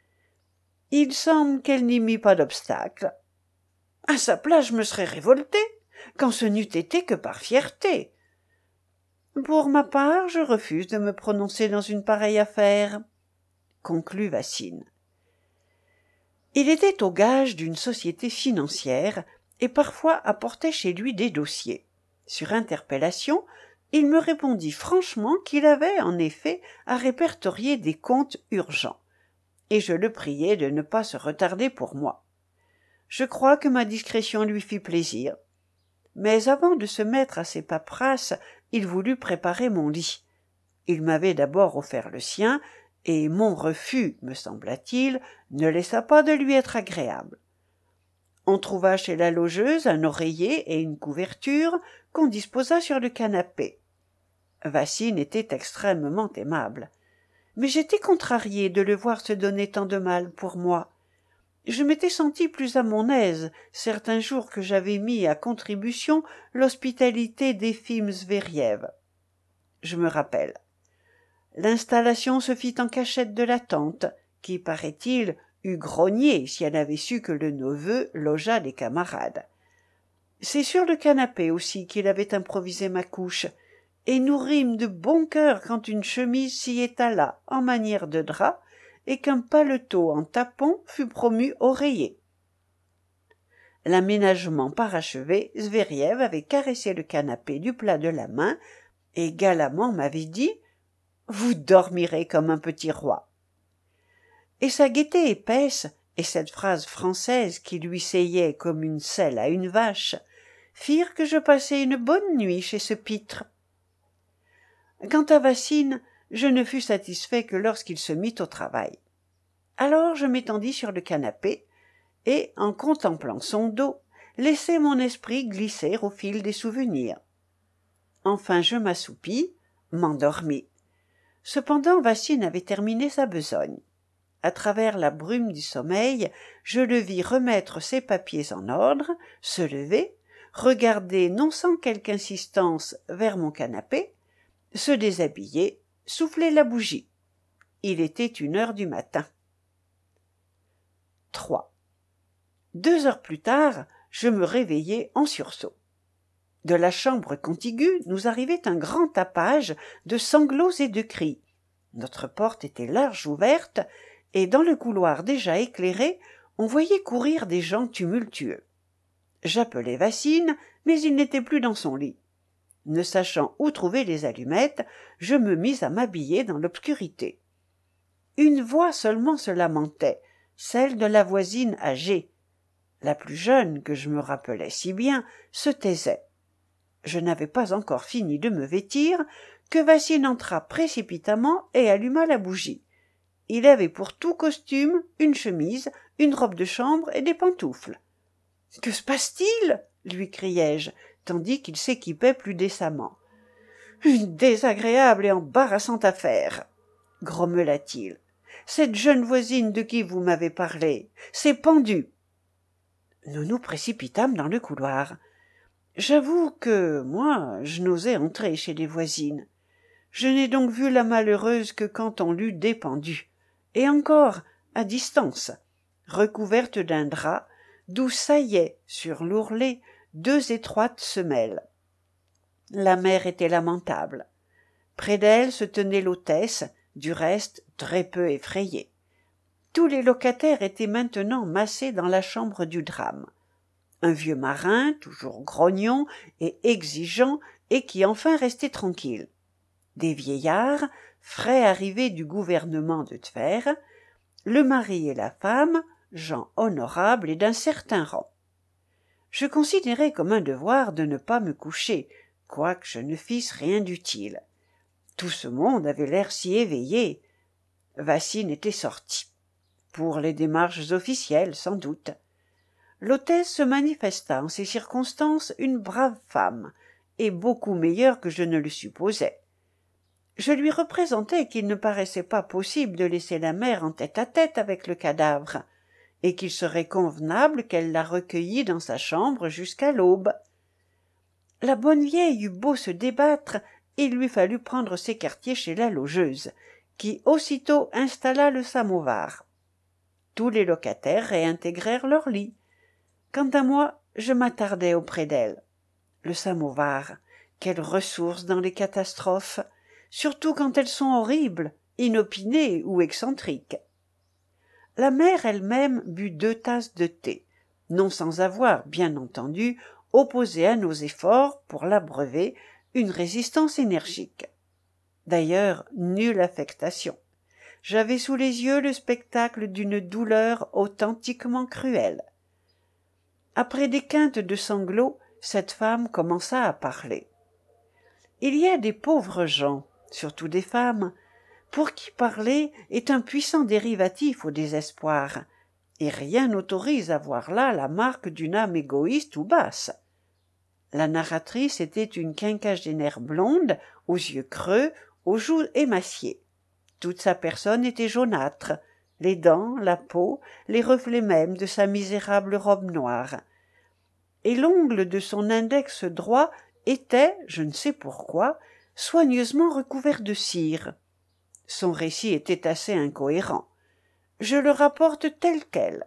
Il semble qu'elle n'y mit pas d'obstacle. À sa place, je me serais révolté, quand ce n'eût été que par fierté. Pour ma part, je refuse de me prononcer dans une pareille affaire, conclut Vassine. Il était au gage d'une société financière et parfois apportait chez lui des dossiers. Sur interpellation, il me répondit franchement qu'il avait en effet à répertorier des comptes urgents, et je le priai de ne pas se retarder pour moi. Je crois que ma discrétion lui fit plaisir. Mais avant de se mettre à ses paperasses, il voulut préparer mon lit. Il m'avait d'abord offert le sien, et mon refus, me sembla-t-il, ne laissa pas de lui être agréable. On trouva chez la logeuse un oreiller et une couverture qu'on disposa sur le canapé. Vassine était extrêmement aimable, mais j'étais contrarié de le voir se donner tant de mal pour moi. Je m'étais senti plus à mon aise certains jours que j'avais mis à contribution l'hospitalité d'Efim Zveriev. Je me rappelle. L'installation se fit en cachette de la tante, qui, paraît-il, eût grogné si elle avait su que le neveu logeât des camarades. C'est sur le canapé aussi qu'il avait improvisé ma couche, et nous rîmes de bon cœur quand une chemise s'y étala en manière de drap, et qu'un paletot en tapon fut promu oreiller. L'aménagement parachevé, Zveriev avait caressé le canapé du plat de la main, et galamment m'avait dit « Vous dormirez comme un petit roi ». Et sa gaieté épaisse, et cette phrase française qui lui seyait comme une selle à une vache, firent que je passai une bonne nuit chez ce pitre. Quant à Vassine, je ne fus satisfait que lorsqu'il se mit au travail. Alors je m'étendis sur le canapé, et, en contemplant son dos, laissai mon esprit glisser au fil des souvenirs. Enfin je m'assoupis, m'endormis. Cependant Vassine avait terminé sa besogne. À travers la brume du sommeil, je le vis remettre ses papiers en ordre, se lever, regarder non sans quelque insistance vers mon canapé, se déshabiller, souffler la bougie. Il était une heure du matin. trois. Deux heures plus tard, je me réveillai en sursaut. De la chambre contiguë nous arrivait un grand tapage de sanglots et de cris. Notre porte était large ouverte, et dans le couloir déjà éclairé, on voyait courir des gens tumultueux. J'appelai Vassine, mais il n'était plus dans son lit. Ne sachant où trouver les allumettes, je me mis à m'habiller dans l'obscurité. Une voix seulement se lamentait, celle de la voisine âgée. La plus jeune, que je me rappelais si bien, se taisait. Je n'avais pas encore fini de me vêtir que Vassine entra précipitamment et alluma la bougie. Il avait pour tout costume une chemise, une robe de chambre et des pantoufles. « Que se passe-t-il » lui criai-je, tandis qu'il s'équipait plus décemment. « Une désagréable et embarrassante affaire » grommela-t-il. « Cette jeune voisine de qui vous m'avez parlé s'est pendue. » Nous nous précipitâmes dans le couloir. J'avoue que, moi, je n'osais entrer chez les voisines. Je n'ai donc vu la malheureuse que quand on l'eut dépendue, et encore à distance, recouverte d'un drap, d'où saillaient, sur l'ourlet, deux étroites semelles. La mère était lamentable. Près d'elle se tenait l'hôtesse, du reste très peu effrayée. Tous les locataires étaient maintenant massés dans la chambre du drame. Un vieux marin, toujours grognon et exigeant, et qui enfin restait tranquille. Des vieillards, frais arrivés du gouvernement de Tver, le mari et la femme, gens honorables et d'un certain rang. Je considérais comme un devoir de ne pas me coucher, quoique je ne fisse rien d'utile. Tout ce monde avait l'air si éveillé. Vassine était sortie. Pour les démarches officielles, sans doute. L'hôtesse se manifesta en ces circonstances une brave femme, et beaucoup meilleure que je ne le supposais. Je lui représentai qu'il ne paraissait pas possible de laisser la mère en tête-à-tête avec le cadavre, et qu'il serait convenable qu'elle la recueillît dans sa chambre jusqu'à l'aube. La bonne vieille eut beau se débattre, il lui fallut prendre ses quartiers chez la logeuse, qui aussitôt installa le samovar. Tous les locataires réintégrèrent leur lit. Quant à moi, je m'attardai auprès d'elle. Le samovar, quelle ressource dans les catastrophes, surtout quand elles sont horribles, inopinées ou excentriques. La mère elle-même but deux tasses de thé, non sans avoir, bien entendu, opposé à nos efforts pour l'abreuver une résistance énergique. D'ailleurs, nulle affectation. J'avais sous les yeux le spectacle d'une douleur authentiquement cruelle. Après des quintes de sanglots, cette femme commença à parler. Il y a des pauvres gens, surtout des femmes, pour qui parler est un puissant dérivatif au désespoir, et rien n'autorise à voir là la marque d'une âme égoïste ou basse. La narratrice était une quinquagénaire blonde, aux yeux creux, aux joues émaciées. Toute sa personne était jaunâtre, les dents, la peau, les reflets mêmes de sa misérable robe noire. Et l'ongle de son index droit était, je ne sais pourquoi, soigneusement recouvert de cire. Son récit était assez incohérent. Je le rapporte tel quel.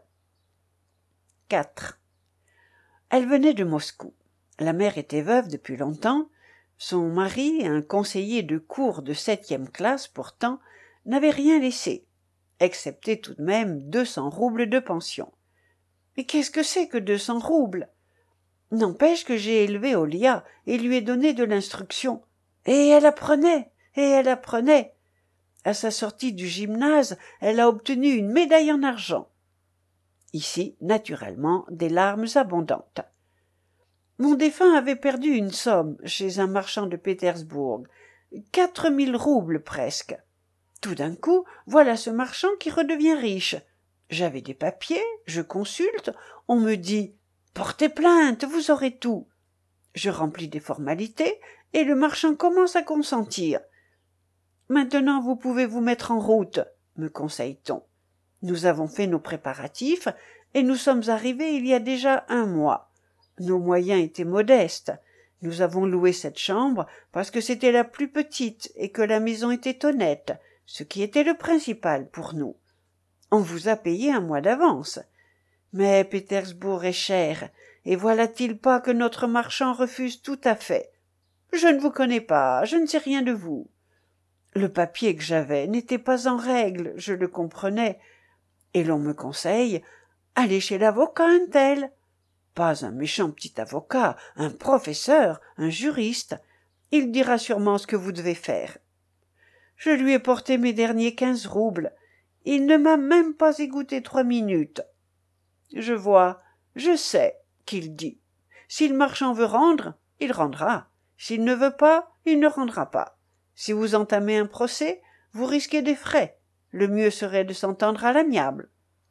quatre. Elle venait de Moscou. La mère était veuve depuis longtemps. Son mari, un conseiller de cour de septième classe pourtant, n'avait rien laissé, excepté tout de même deux cents roubles de pension. Mais qu'est-ce que c'est que deux cents roubles? N'empêche que j'ai élevé Olia et lui ai donné de l'instruction. Et elle apprenait, et elle apprenait. À sa sortie du gymnase, elle a obtenu une médaille en argent. Ici, naturellement, des larmes abondantes. Mon défunt avait perdu une somme chez un marchand de Pétersbourg, quatre mille roubles presque. Tout d'un coup, voilà ce marchand qui redevient riche. J'avais des papiers, je consulte, on me dit « Portez plainte, vous aurez tout ». Je remplis des formalités et le marchand commence à consentir. « Maintenant vous pouvez vous mettre en route », me conseille-t-on. Nous avons fait nos préparatifs et nous sommes arrivés il y a déjà un mois. Nos moyens étaient modestes. Nous avons loué cette chambre parce que c'était la plus petite et que la maison était honnête, ce qui était le principal pour nous. On vous a payé un mois d'avance. Mais Pétersbourg est cher, et voilà-t-il pas que notre marchand refuse tout à fait. Je ne vous connais pas, je ne sais rien de vous. Le papier que j'avais n'était pas en règle, je le comprenais, et l'on me conseille, allez chez l'avocat un tel. Pas un méchant petit avocat, un professeur, un juriste. Il dira sûrement ce que vous devez faire. Je lui ai porté mes derniers quinze roubles. Il ne m'a même pas écouté trois minutes. Je vois, je sais, qu'il dit. Si le marchand veut rendre, il rendra. S'il ne veut pas, il ne rendra pas. Si vous entamez un procès, vous risquez des frais. Le mieux serait de s'entendre à l'amiable.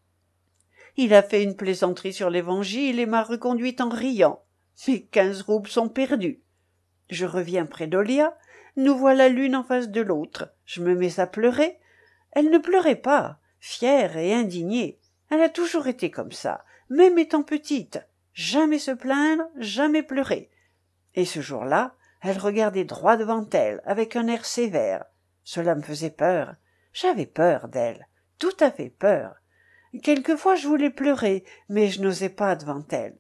Il a fait une plaisanterie sur l'Évangile et m'a reconduite en riant. Mes quinze roubles sont perdus. Je reviens près d'Olia. Nous voilà l'une en face de l'autre. Je me mets à pleurer. Elle ne pleurait pas, fière et indignée. Elle a toujours été comme ça, même étant petite. Jamais se plaindre, jamais pleurer. Et ce jour-là, elle regardait droit devant elle, avec un air sévère. Cela me faisait peur. J'avais peur d'elle, tout à fait peur. Quelquefois je voulais pleurer, mais je n'osais pas devant elle.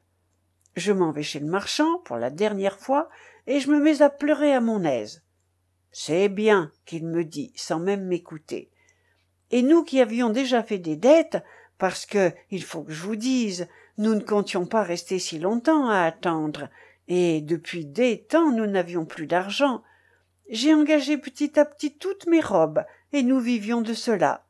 Je m'en vais chez le marchand, pour la dernière fois, et je me mets à pleurer à mon aise. C'est bien, qu'il me dit, sans même m'écouter. Et nous qui avions déjà fait des dettes, parce que, il faut que je vous dise, nous ne comptions pas rester si longtemps à attendre, et depuis des temps nous n'avions plus d'argent. J'ai engagé petit à petit toutes mes robes, et nous vivions de cela.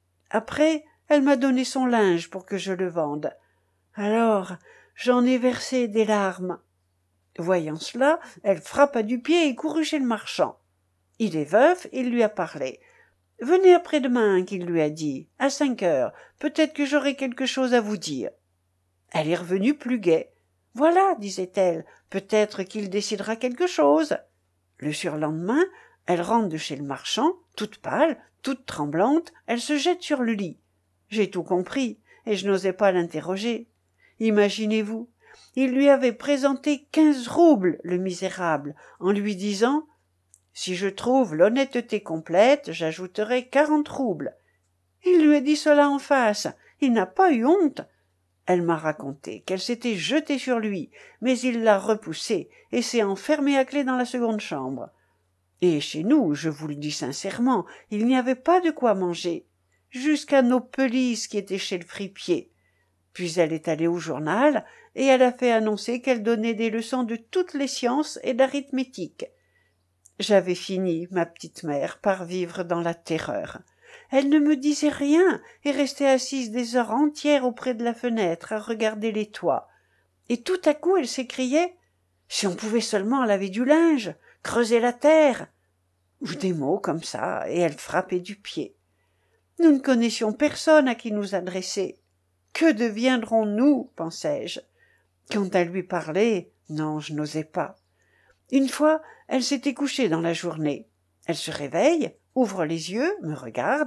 Après, elle m'a donné son linge pour que je le vende. Alors, j'en ai versé des larmes. Voyant cela, elle frappa du pied et courut chez le marchand. Il est veuf, il lui a parlé. « Venez après-demain, qu'il lui a dit, à cinq heures, peut-être que j'aurai quelque chose à vous dire. » Elle est revenue plus gaie. « Voilà, disait-elle, peut-être qu'il décidera quelque chose. » Le surlendemain, elle rentre de chez le marchand, toute pâle, toute tremblante, elle se jette sur le lit. J'ai tout compris, et je n'osais pas l'interroger. Imaginez-vous, il lui avait présenté quinze roubles, le misérable, en lui disant « Si je trouve l'honnêteté complète, j'ajouterai quarante roubles. » Il lui a dit cela en face, il n'a pas eu honte. Elle m'a raconté qu'elle s'était jetée sur lui, mais il l'a repoussée et s'est enfermé à clé dans la seconde chambre. Et chez nous, je vous le dis sincèrement, il n'y avait pas de quoi manger, jusqu'à nos pelisses qui étaient chez le fripier. Puis elle est allée au journal, et elle a fait annoncer qu'elle donnait des leçons de toutes les sciences et d'arithmétique. J'avais fini, ma petite mère, par vivre dans la terreur. Elle ne me disait rien et restait assise des heures entières auprès de la fenêtre à regarder les toits. Et tout à coup elle s'écriait « Si on pouvait seulement laver du linge, creuser la terre !» ou des mots comme ça, et elle frappait du pied. Nous ne connaissions personne à qui nous adresser. Que deviendrons-nous, pensais-je. Quant à lui parler, non, je n'osais pas. Une fois, elle s'était couchée dans la journée. Elle se réveille, ouvre les yeux, me regarde.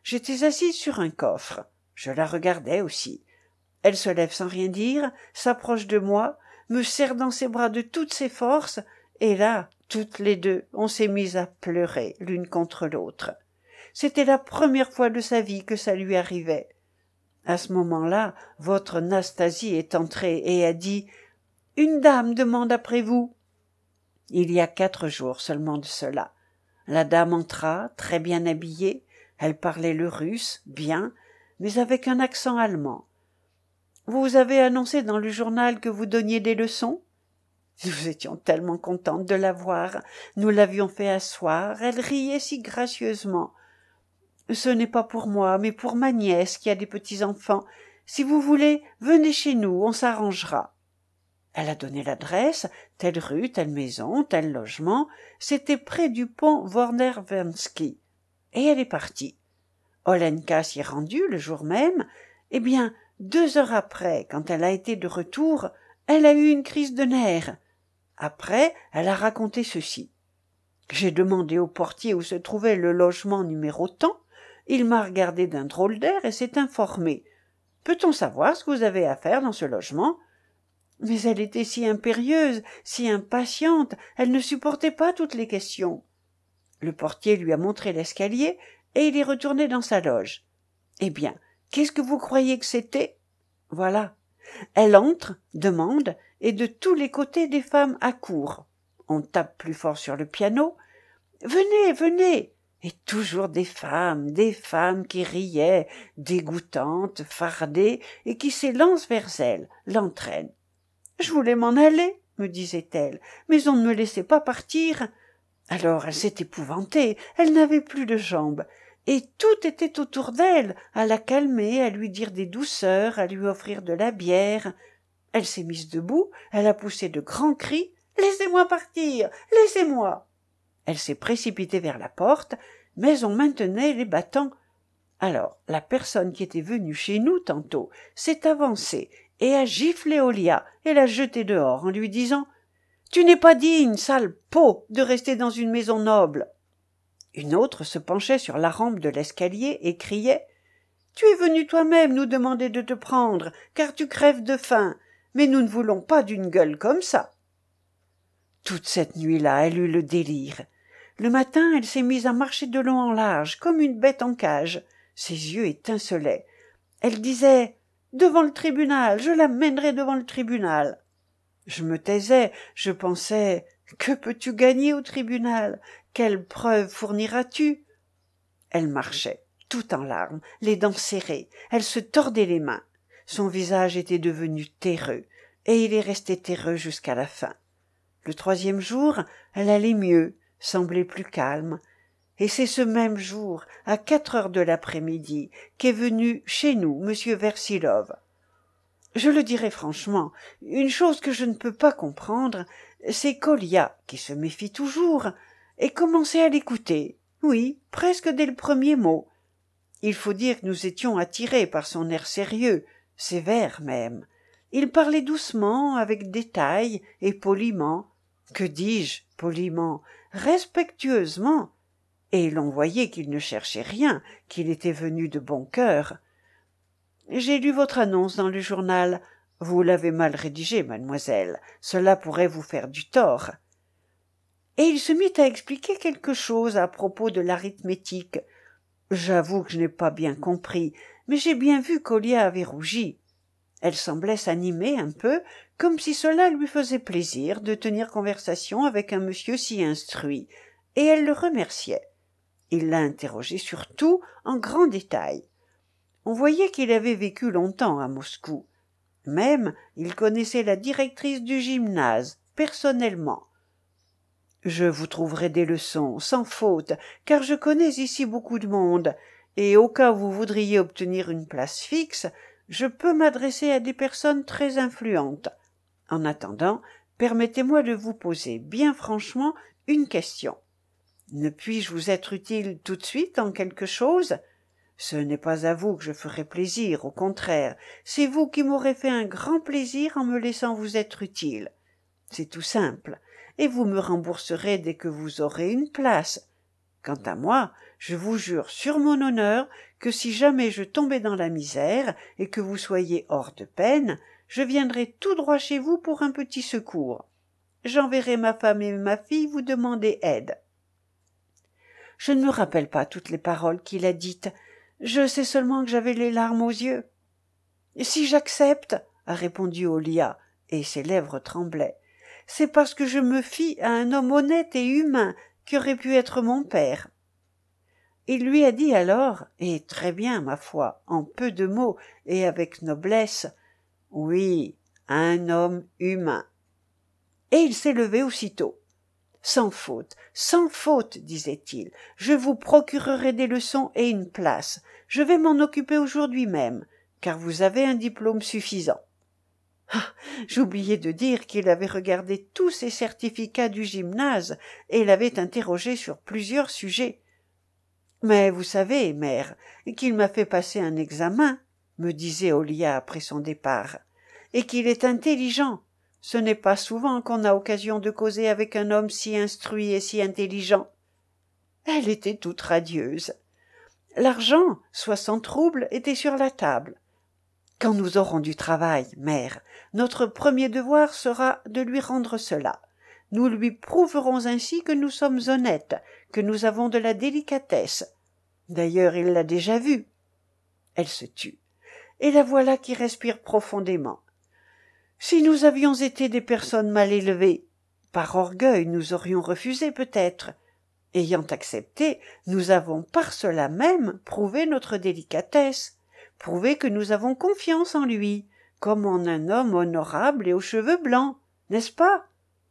J'étais assise sur un coffre. Je la regardais aussi. Elle se lève sans rien dire, s'approche de moi, me serre dans ses bras de toutes ses forces, et là, toutes les deux, on s'est mises à pleurer l'une contre l'autre. C'était la première fois de sa vie que ça lui arrivait. À ce moment-là, votre Nastasie est entrée et a dit « Une dame demande après vous ». Il y a quatre jours seulement de cela. La dame entra, très bien habillée. Elle parlait le russe, bien, mais avec un accent allemand. « Vous avez annoncé dans le journal que vous donniez des leçons ?» Nous étions tellement contentes de la voir. Nous l'avions fait asseoir. Elle riait si gracieusement. « Ce n'est pas pour moi, mais pour ma nièce qui a des petits-enfants. Si vous voulez, venez chez nous, on s'arrangera. » Elle a donné l'adresse, telle rue, telle maison, tel logement. C'était près du pont Warner-Wernsky. Et elle est partie. Olenka s'y est rendue le jour même. Eh bien, deux heures après, quand elle a été de retour, elle a eu une crise de nerfs. Après, elle a raconté ceci. J'ai demandé au portier où se trouvait le logement numéro tant. Il m'a regardé d'un drôle d'air et s'est informé. Peut-on savoir ce que vous avez à faire dans ce logement? Mais elle était si impérieuse, si impatiente, elle ne supportait pas toutes les questions. Le portier lui a montré l'escalier et il est retourné dans sa loge. Eh bien, qu'est-ce que vous croyez que c'était? Voilà. Elle entre, demande, et de tous les côtés des femmes accourent. On tape plus fort sur le piano. « Venez, venez !» Et toujours des femmes, des femmes qui riaient, dégoûtantes, fardées, et qui s'élancent vers elle, l'entraînent. « Je voulais m'en aller, » me disait-elle, « mais on ne me laissait pas partir. » Alors elle s'est épouvantée, elle n'avait plus de jambes, et tout était autour d'elle, à la calmer, à lui dire des douceurs, à lui offrir de la bière. Elle s'est mise debout, elle a poussé de grands cris. « Laissez-moi partir, laissez-moi » Elle s'est précipitée vers la porte, mais on maintenait les battants. Alors la personne qui était venue chez nous tantôt s'est avancée et a giflé Olia et l'a jetée dehors en lui disant « Tu n'es pas digne, sale peau, de rester dans une maison noble !» Une autre se penchait sur la rampe de l'escalier et criait « Tu es venu toi-même nous demander de te prendre, car tu crèves de faim, mais nous ne voulons pas d'une gueule comme ça. » Toute cette nuit-là, elle eut le délire. Le matin, elle s'est mise à marcher de long en large, comme une bête en cage. Ses yeux étincelaient. Elle disait « Devant le tribunal, je l'amènerai devant le tribunal. » Je me taisais, je pensais « Que peux-tu gagner au tribunal? Quelles preuves fourniras-tu » Elle marchait, tout en larmes, les dents serrées. Elle se tordait les mains. Son visage était devenu terreux, et il est resté terreux jusqu'à la fin. Le troisième jour, elle allait mieux, semblait plus calme. Et c'est ce même jour, à quatre heures de l'après-midi, qu'est venu chez nous M. Versilov. Je le dirai franchement, une chose que je ne peux pas comprendre, c'est qu'Olia, qui se méfie toujours, ait commencé à l'écouter, oui, presque dès le premier mot. Il faut dire que nous étions attirés par son air sérieux, sévère même. Il parlait doucement, avec détail et poliment. Que dis-je, poliment, respectueusement, et l'on voyait qu'il ne cherchait rien, qu'il était venu de bon cœur. « J'ai lu votre annonce dans le journal. Vous l'avez mal rédigée, mademoiselle. Cela pourrait vous faire du tort. » Et il se mit à expliquer quelque chose à propos de l'arithmétique. J'avoue que je n'ai pas bien compris, mais j'ai bien vu qu'Olia avait rougi. Elle semblait s'animer un peu, comme si cela lui faisait plaisir de tenir conversation avec un monsieur si instruit, et elle le remerciait. Il l'a interrogé sur tout en grand détail. On voyait qu'il avait vécu longtemps à Moscou. Même, il connaissait la directrice du gymnase, personnellement. « Je vous trouverai des leçons, sans faute, car je connais ici beaucoup de monde, et au cas où vous voudriez obtenir une place fixe, je peux m'adresser à des personnes très influentes. En attendant, permettez-moi de vous poser bien franchement une question. Ne puis-je vous être utile tout de suite en quelque chose? Ce n'est pas à vous que je ferai plaisir, au contraire, c'est vous qui m'aurez fait un grand plaisir en me laissant vous être utile. C'est tout simple, et vous me rembourserez dès que vous aurez une place. Quant à moi, je vous jure sur mon honneur que si jamais je tombais dans la misère et que vous soyez hors de peine, je viendrai tout droit chez vous pour un petit secours. J'enverrai ma femme et ma fille vous demander aide. » Je ne me rappelle pas toutes les paroles qu'il a dites. Je sais seulement que j'avais les larmes aux yeux. « Si j'accepte, » a répondu Olia, et ses lèvres tremblaient, « c'est parce que je me fie à un homme honnête et humain qui aurait pu être mon père. » Il lui a dit alors, et très bien, ma foi, en peu de mots et avec noblesse, « Oui, un homme humain. » Et il s'est levé aussitôt. « Sans faute, sans faute, disait-il, je vous procurerai des leçons et une place. Je vais m'en occuper aujourd'hui même, car vous avez un diplôme suffisant. » Ah, j'oubliais de dire qu'il avait regardé tous ses certificats du gymnase et l'avait interrogé sur plusieurs sujets. « Mais vous savez, mère, qu'il m'a fait passer un examen, » me disait Olia après son départ, « et qu'il est intelligent. Ce n'est pas souvent qu'on a occasion de causer avec un homme si instruit et si intelligent. » Elle était toute radieuse. L'argent, soixante roubles, était sur la table. « Quand nous aurons du travail, mère, notre premier devoir sera de lui rendre cela. Nous lui prouverons ainsi que nous sommes honnêtes, que nous avons de la délicatesse. D'ailleurs, il l'a déjà vu. » Elle se tut. Et la voilà qui respire profondément. « Si nous avions été des personnes mal élevées, par orgueil nous aurions refusé peut-être. Ayant accepté, nous avons par cela même prouvé notre délicatesse, prouvé que nous avons confiance en lui, comme en un homme honorable et aux cheveux blancs, n'est-ce pas ?»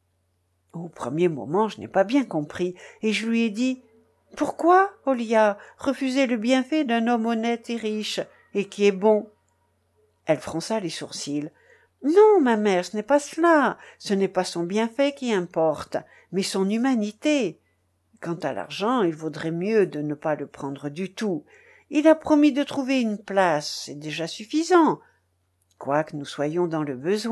Au premier moment, je n'ai pas bien compris, et je lui ai dit « Pourquoi, Olia, refuser le bienfait d'un homme honnête et riche, et qui est bon ?» Elle fronça les sourcils. « Non, ma mère, ce n'est pas cela, ce n'est pas son bienfait qui importe, mais son humanité. Quant à l'argent, il vaudrait mieux de ne pas le prendre du tout. Il a promis de trouver une place, c'est déjà suffisant, quoique nous soyons dans le besoin. »«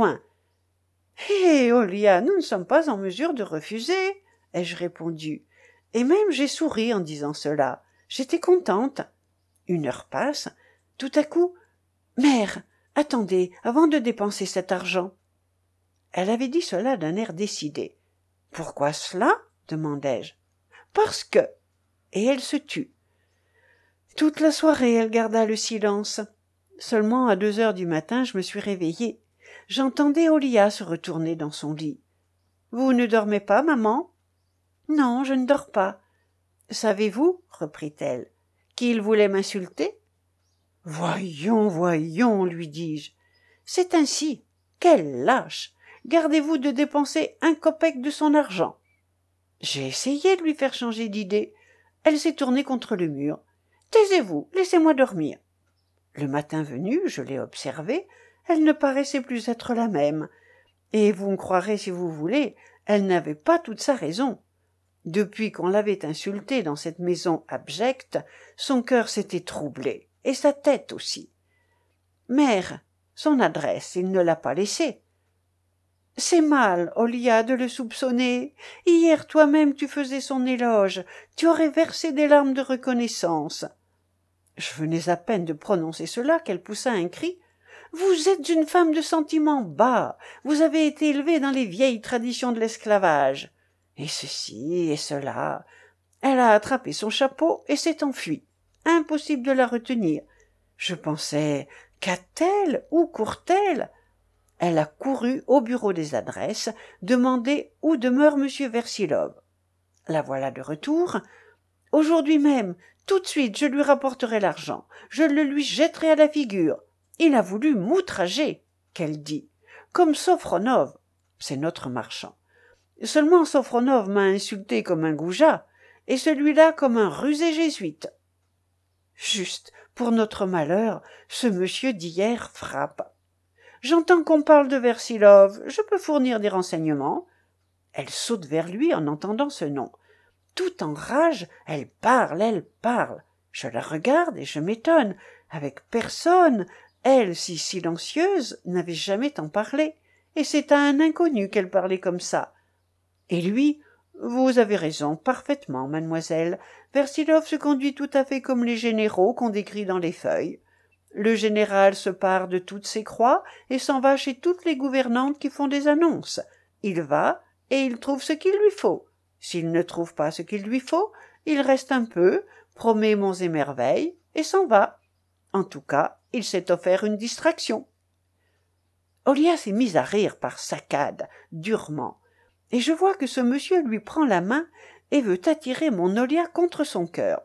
Hé, Olia, nous ne sommes pas en mesure de refuser, » ai-je répondu, et même j'ai souri en disant cela. J'étais contente. Une heure passe, tout à coup, « Mère, attendez, avant de dépenser cet argent. » Elle avait dit cela d'un air décidé. « Pourquoi cela ?» demandai-je. « Parce que... » et elle se tut. Toute la soirée, elle garda le silence. Seulement à deux heures du matin, je me suis réveillée. J'entendais Olia se retourner dans son lit. « Vous ne dormez pas, maman ?»« Non, je ne dors pas. »« Savez-vous, » reprit-elle, « qu'il voulait m'insulter ?»« Voyons, voyons, lui dis-je. C'est ainsi. Quel lâche! Gardez-vous de dépenser un kopek de son argent. » J'ai essayé de lui faire changer d'idée. Elle s'est tournée contre le mur. « Taisez-vous, laissez-moi dormir. » Le matin venu, je l'ai observée, elle ne paraissait plus être la même. Et vous me croirez si vous voulez, elle n'avait pas toute sa raison. Depuis qu'on l'avait insultée dans cette maison abjecte, son cœur s'était troublé, et sa tête aussi. « Mère, son adresse, il ne l'a pas laissée. »« C'est mal, Olia, de le soupçonner. Hier, toi-même, tu faisais son éloge. Tu aurais versé des larmes de reconnaissance. » Je venais à peine de prononcer cela qu'elle poussa un cri. « Vous êtes une femme de sentiments bas. Vous avez été élevée dans les vieilles traditions de l'esclavage. » Et ceci et cela. Elle a attrapé son chapeau et s'est enfuie. Impossible de la retenir. Je pensais, qu'a-t-elle? Où court-elle? Elle a couru au bureau des adresses, demandé où demeure monsieur Versilov. La voilà de retour. Aujourd'hui même, tout de suite, je lui rapporterai l'argent. Je le lui jetterai à la figure. Il a voulu m'outrager, qu'elle dit, comme Sofronov. C'est notre marchand. Seulement Sofronov m'a insulté comme un goujat, et celui-là comme un rusé jésuite. Juste, pour notre malheur, ce monsieur d'hier frappe. J'entends qu'on parle de Versilov, je peux fournir des renseignements. Elle saute vers lui en entendant ce nom. Tout en rage, elle parle, elle parle. Je la regarde et je m'étonne. Avec personne, elle, si silencieuse, n'avait jamais tant parlé. Et c'est à un inconnu qu'elle parlait comme ça. Et lui, Vous avez raison, parfaitement, mademoiselle. Versilov se conduit tout à fait comme les généraux qu'on décrit dans les feuilles. Le général se pare de toutes ses croix et s'en va chez toutes les gouvernantes qui font des annonces. Il va et il trouve ce qu'il lui faut. S'il ne trouve pas ce qu'il lui faut, il reste un peu, promet monts et merveilles et s'en va. En tout cas, il s'est offert une distraction. Olia s'est mise à rire par saccades, durement, et je vois que ce monsieur lui prend la main et veut attirer mon Olia contre son cœur.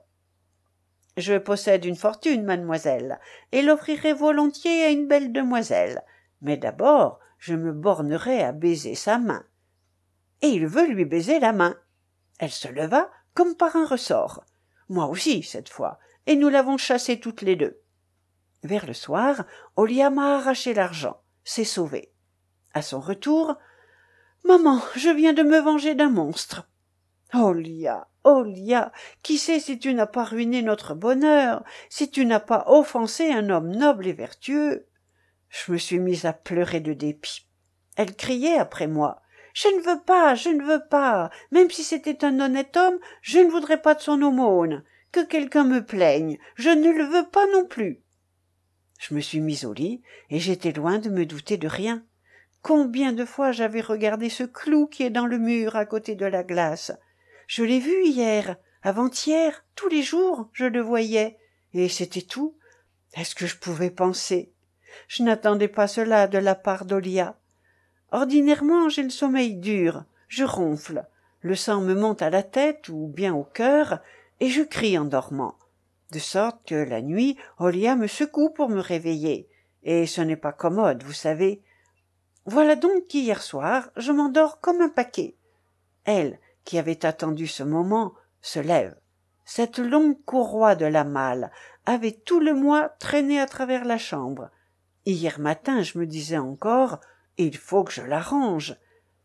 Je possède une fortune, mademoiselle, et l'offrirai volontiers à une belle demoiselle, mais d'abord je me bornerai à baiser sa main. Et il veut lui baiser la main. Elle se leva comme par un ressort. Moi aussi, cette fois, et nous l'avons chassée toutes les deux. Vers le soir, Olia m'a arraché l'argent, s'est sauvée. À son retour, « Maman, je viens de me venger d'un monstre. »« Olia, Olia, qui sait si tu n'as pas ruiné notre bonheur, si tu n'as pas offensé un homme noble et vertueux ?» Je me suis mise à pleurer de dépit. Elle criait après moi. « Je ne veux pas, je ne veux pas. Même si c'était un honnête homme, je ne voudrais pas de son aumône. Que quelqu'un me plaigne, je ne le veux pas non plus. » Je me suis mise au lit, et j'étais loin de me douter de rien. Combien de fois j'avais regardé ce clou qui est dans le mur à côté de la glace. Je l'ai vu hier, avant-hier, tous les jours, je le voyais, et c'était tout. Est-ce que je pouvais penser? Je n'attendais pas cela de la part d'Olia. Ordinairement, j'ai le sommeil dur, je ronfle, le sang me monte à la tête ou bien au cœur, et je crie en dormant. De sorte que la nuit, Olia me secoue pour me réveiller, et ce n'est pas commode, vous savez. Voilà donc qu'hier soir, je m'endors comme un paquet. Elle, qui avait attendu ce moment, se lève. Cette longue courroie de la malle avait tout le mois traîné à travers la chambre. Hier matin, je me disais encore, il faut que je la range.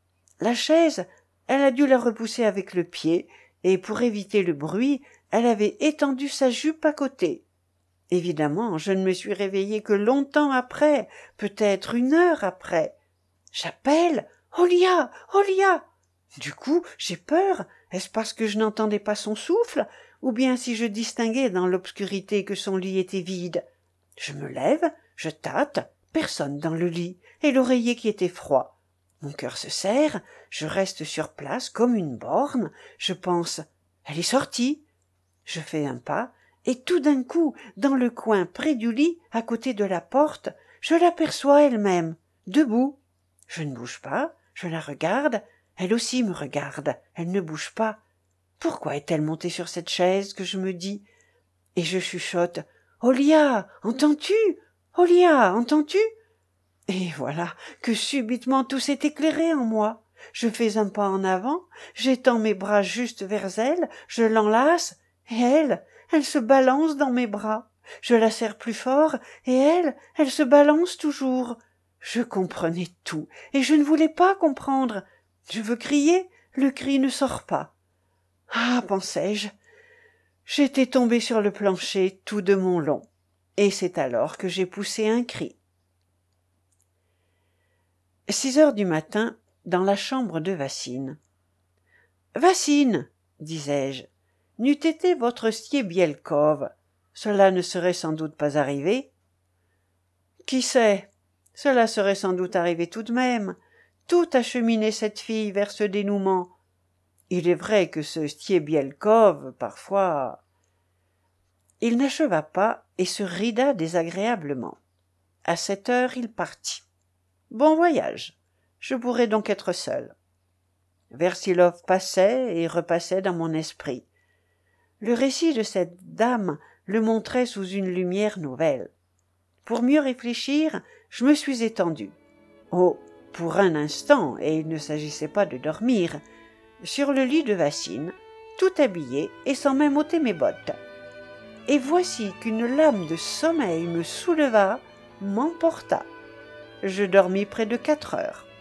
La chaise, elle a dû la repousser avec le pied, et pour éviter le bruit, elle avait étendu sa jupe à côté. Évidemment, je ne me suis réveillée que longtemps après, peut-être une heure après. J'appelle « Olia, Olia !» Du coup, j'ai peur. Est-ce parce que je n'entendais pas son souffle, ou bien si je distinguais dans l'obscurité que son lit était vide? Je me lève, je tâte, personne dans le lit, et l'oreiller qui était froid. Mon cœur se serre, je reste sur place comme une borne, je pense « Elle est sortie !» Je fais un pas, et tout d'un coup, dans le coin près du lit, à côté de la porte, je l'aperçois elle-même, debout. Je ne bouge pas, je la regarde, elle aussi me regarde, elle ne bouge pas. Pourquoi est-elle montée sur cette chaise, que je me dis? Et je chuchote « Olia, entends-tu? Olia, entends-tu ?» Et voilà que subitement tout s'est éclairé en moi. Je fais un pas en avant, j'étends mes bras juste vers elle, je l'enlace, et elle, elle se balance dans mes bras. Je la serre plus fort, et elle, elle se balance toujours. Je comprenais tout, et je ne voulais pas comprendre. Je veux crier, le cri ne sort pas. Ah, pensais-je, j'étais tombée sur le plancher tout de mon long, et c'est alors que j'ai poussé un cri. Six heures du matin, dans la chambre de Vassine. « Vassine, disais-je, n'eût été votre Stiebielkov, cela ne serait sans doute pas arrivé. »« Qui sait, cela serait sans doute arrivé tout de même. Tout a cheminé cette fille vers ce dénouement. Il est vrai que ce Stiebielkov, parfois... » Il n'acheva pas et se rida désagréablement. À sept heures, il partit. Bon voyage, je pourrais donc être seul. Versilov passait et repassait dans mon esprit. Le récit de cette dame le montrait sous une lumière nouvelle. Pour mieux réfléchir, je me suis étendu. Oh, pour un instant, et il ne s'agissait pas de dormir, sur le lit de Vassine, tout habillé et sans même ôter mes bottes. Et voici qu'une lame de sommeil me souleva, m'emporta. Je dormis près de quatre heures.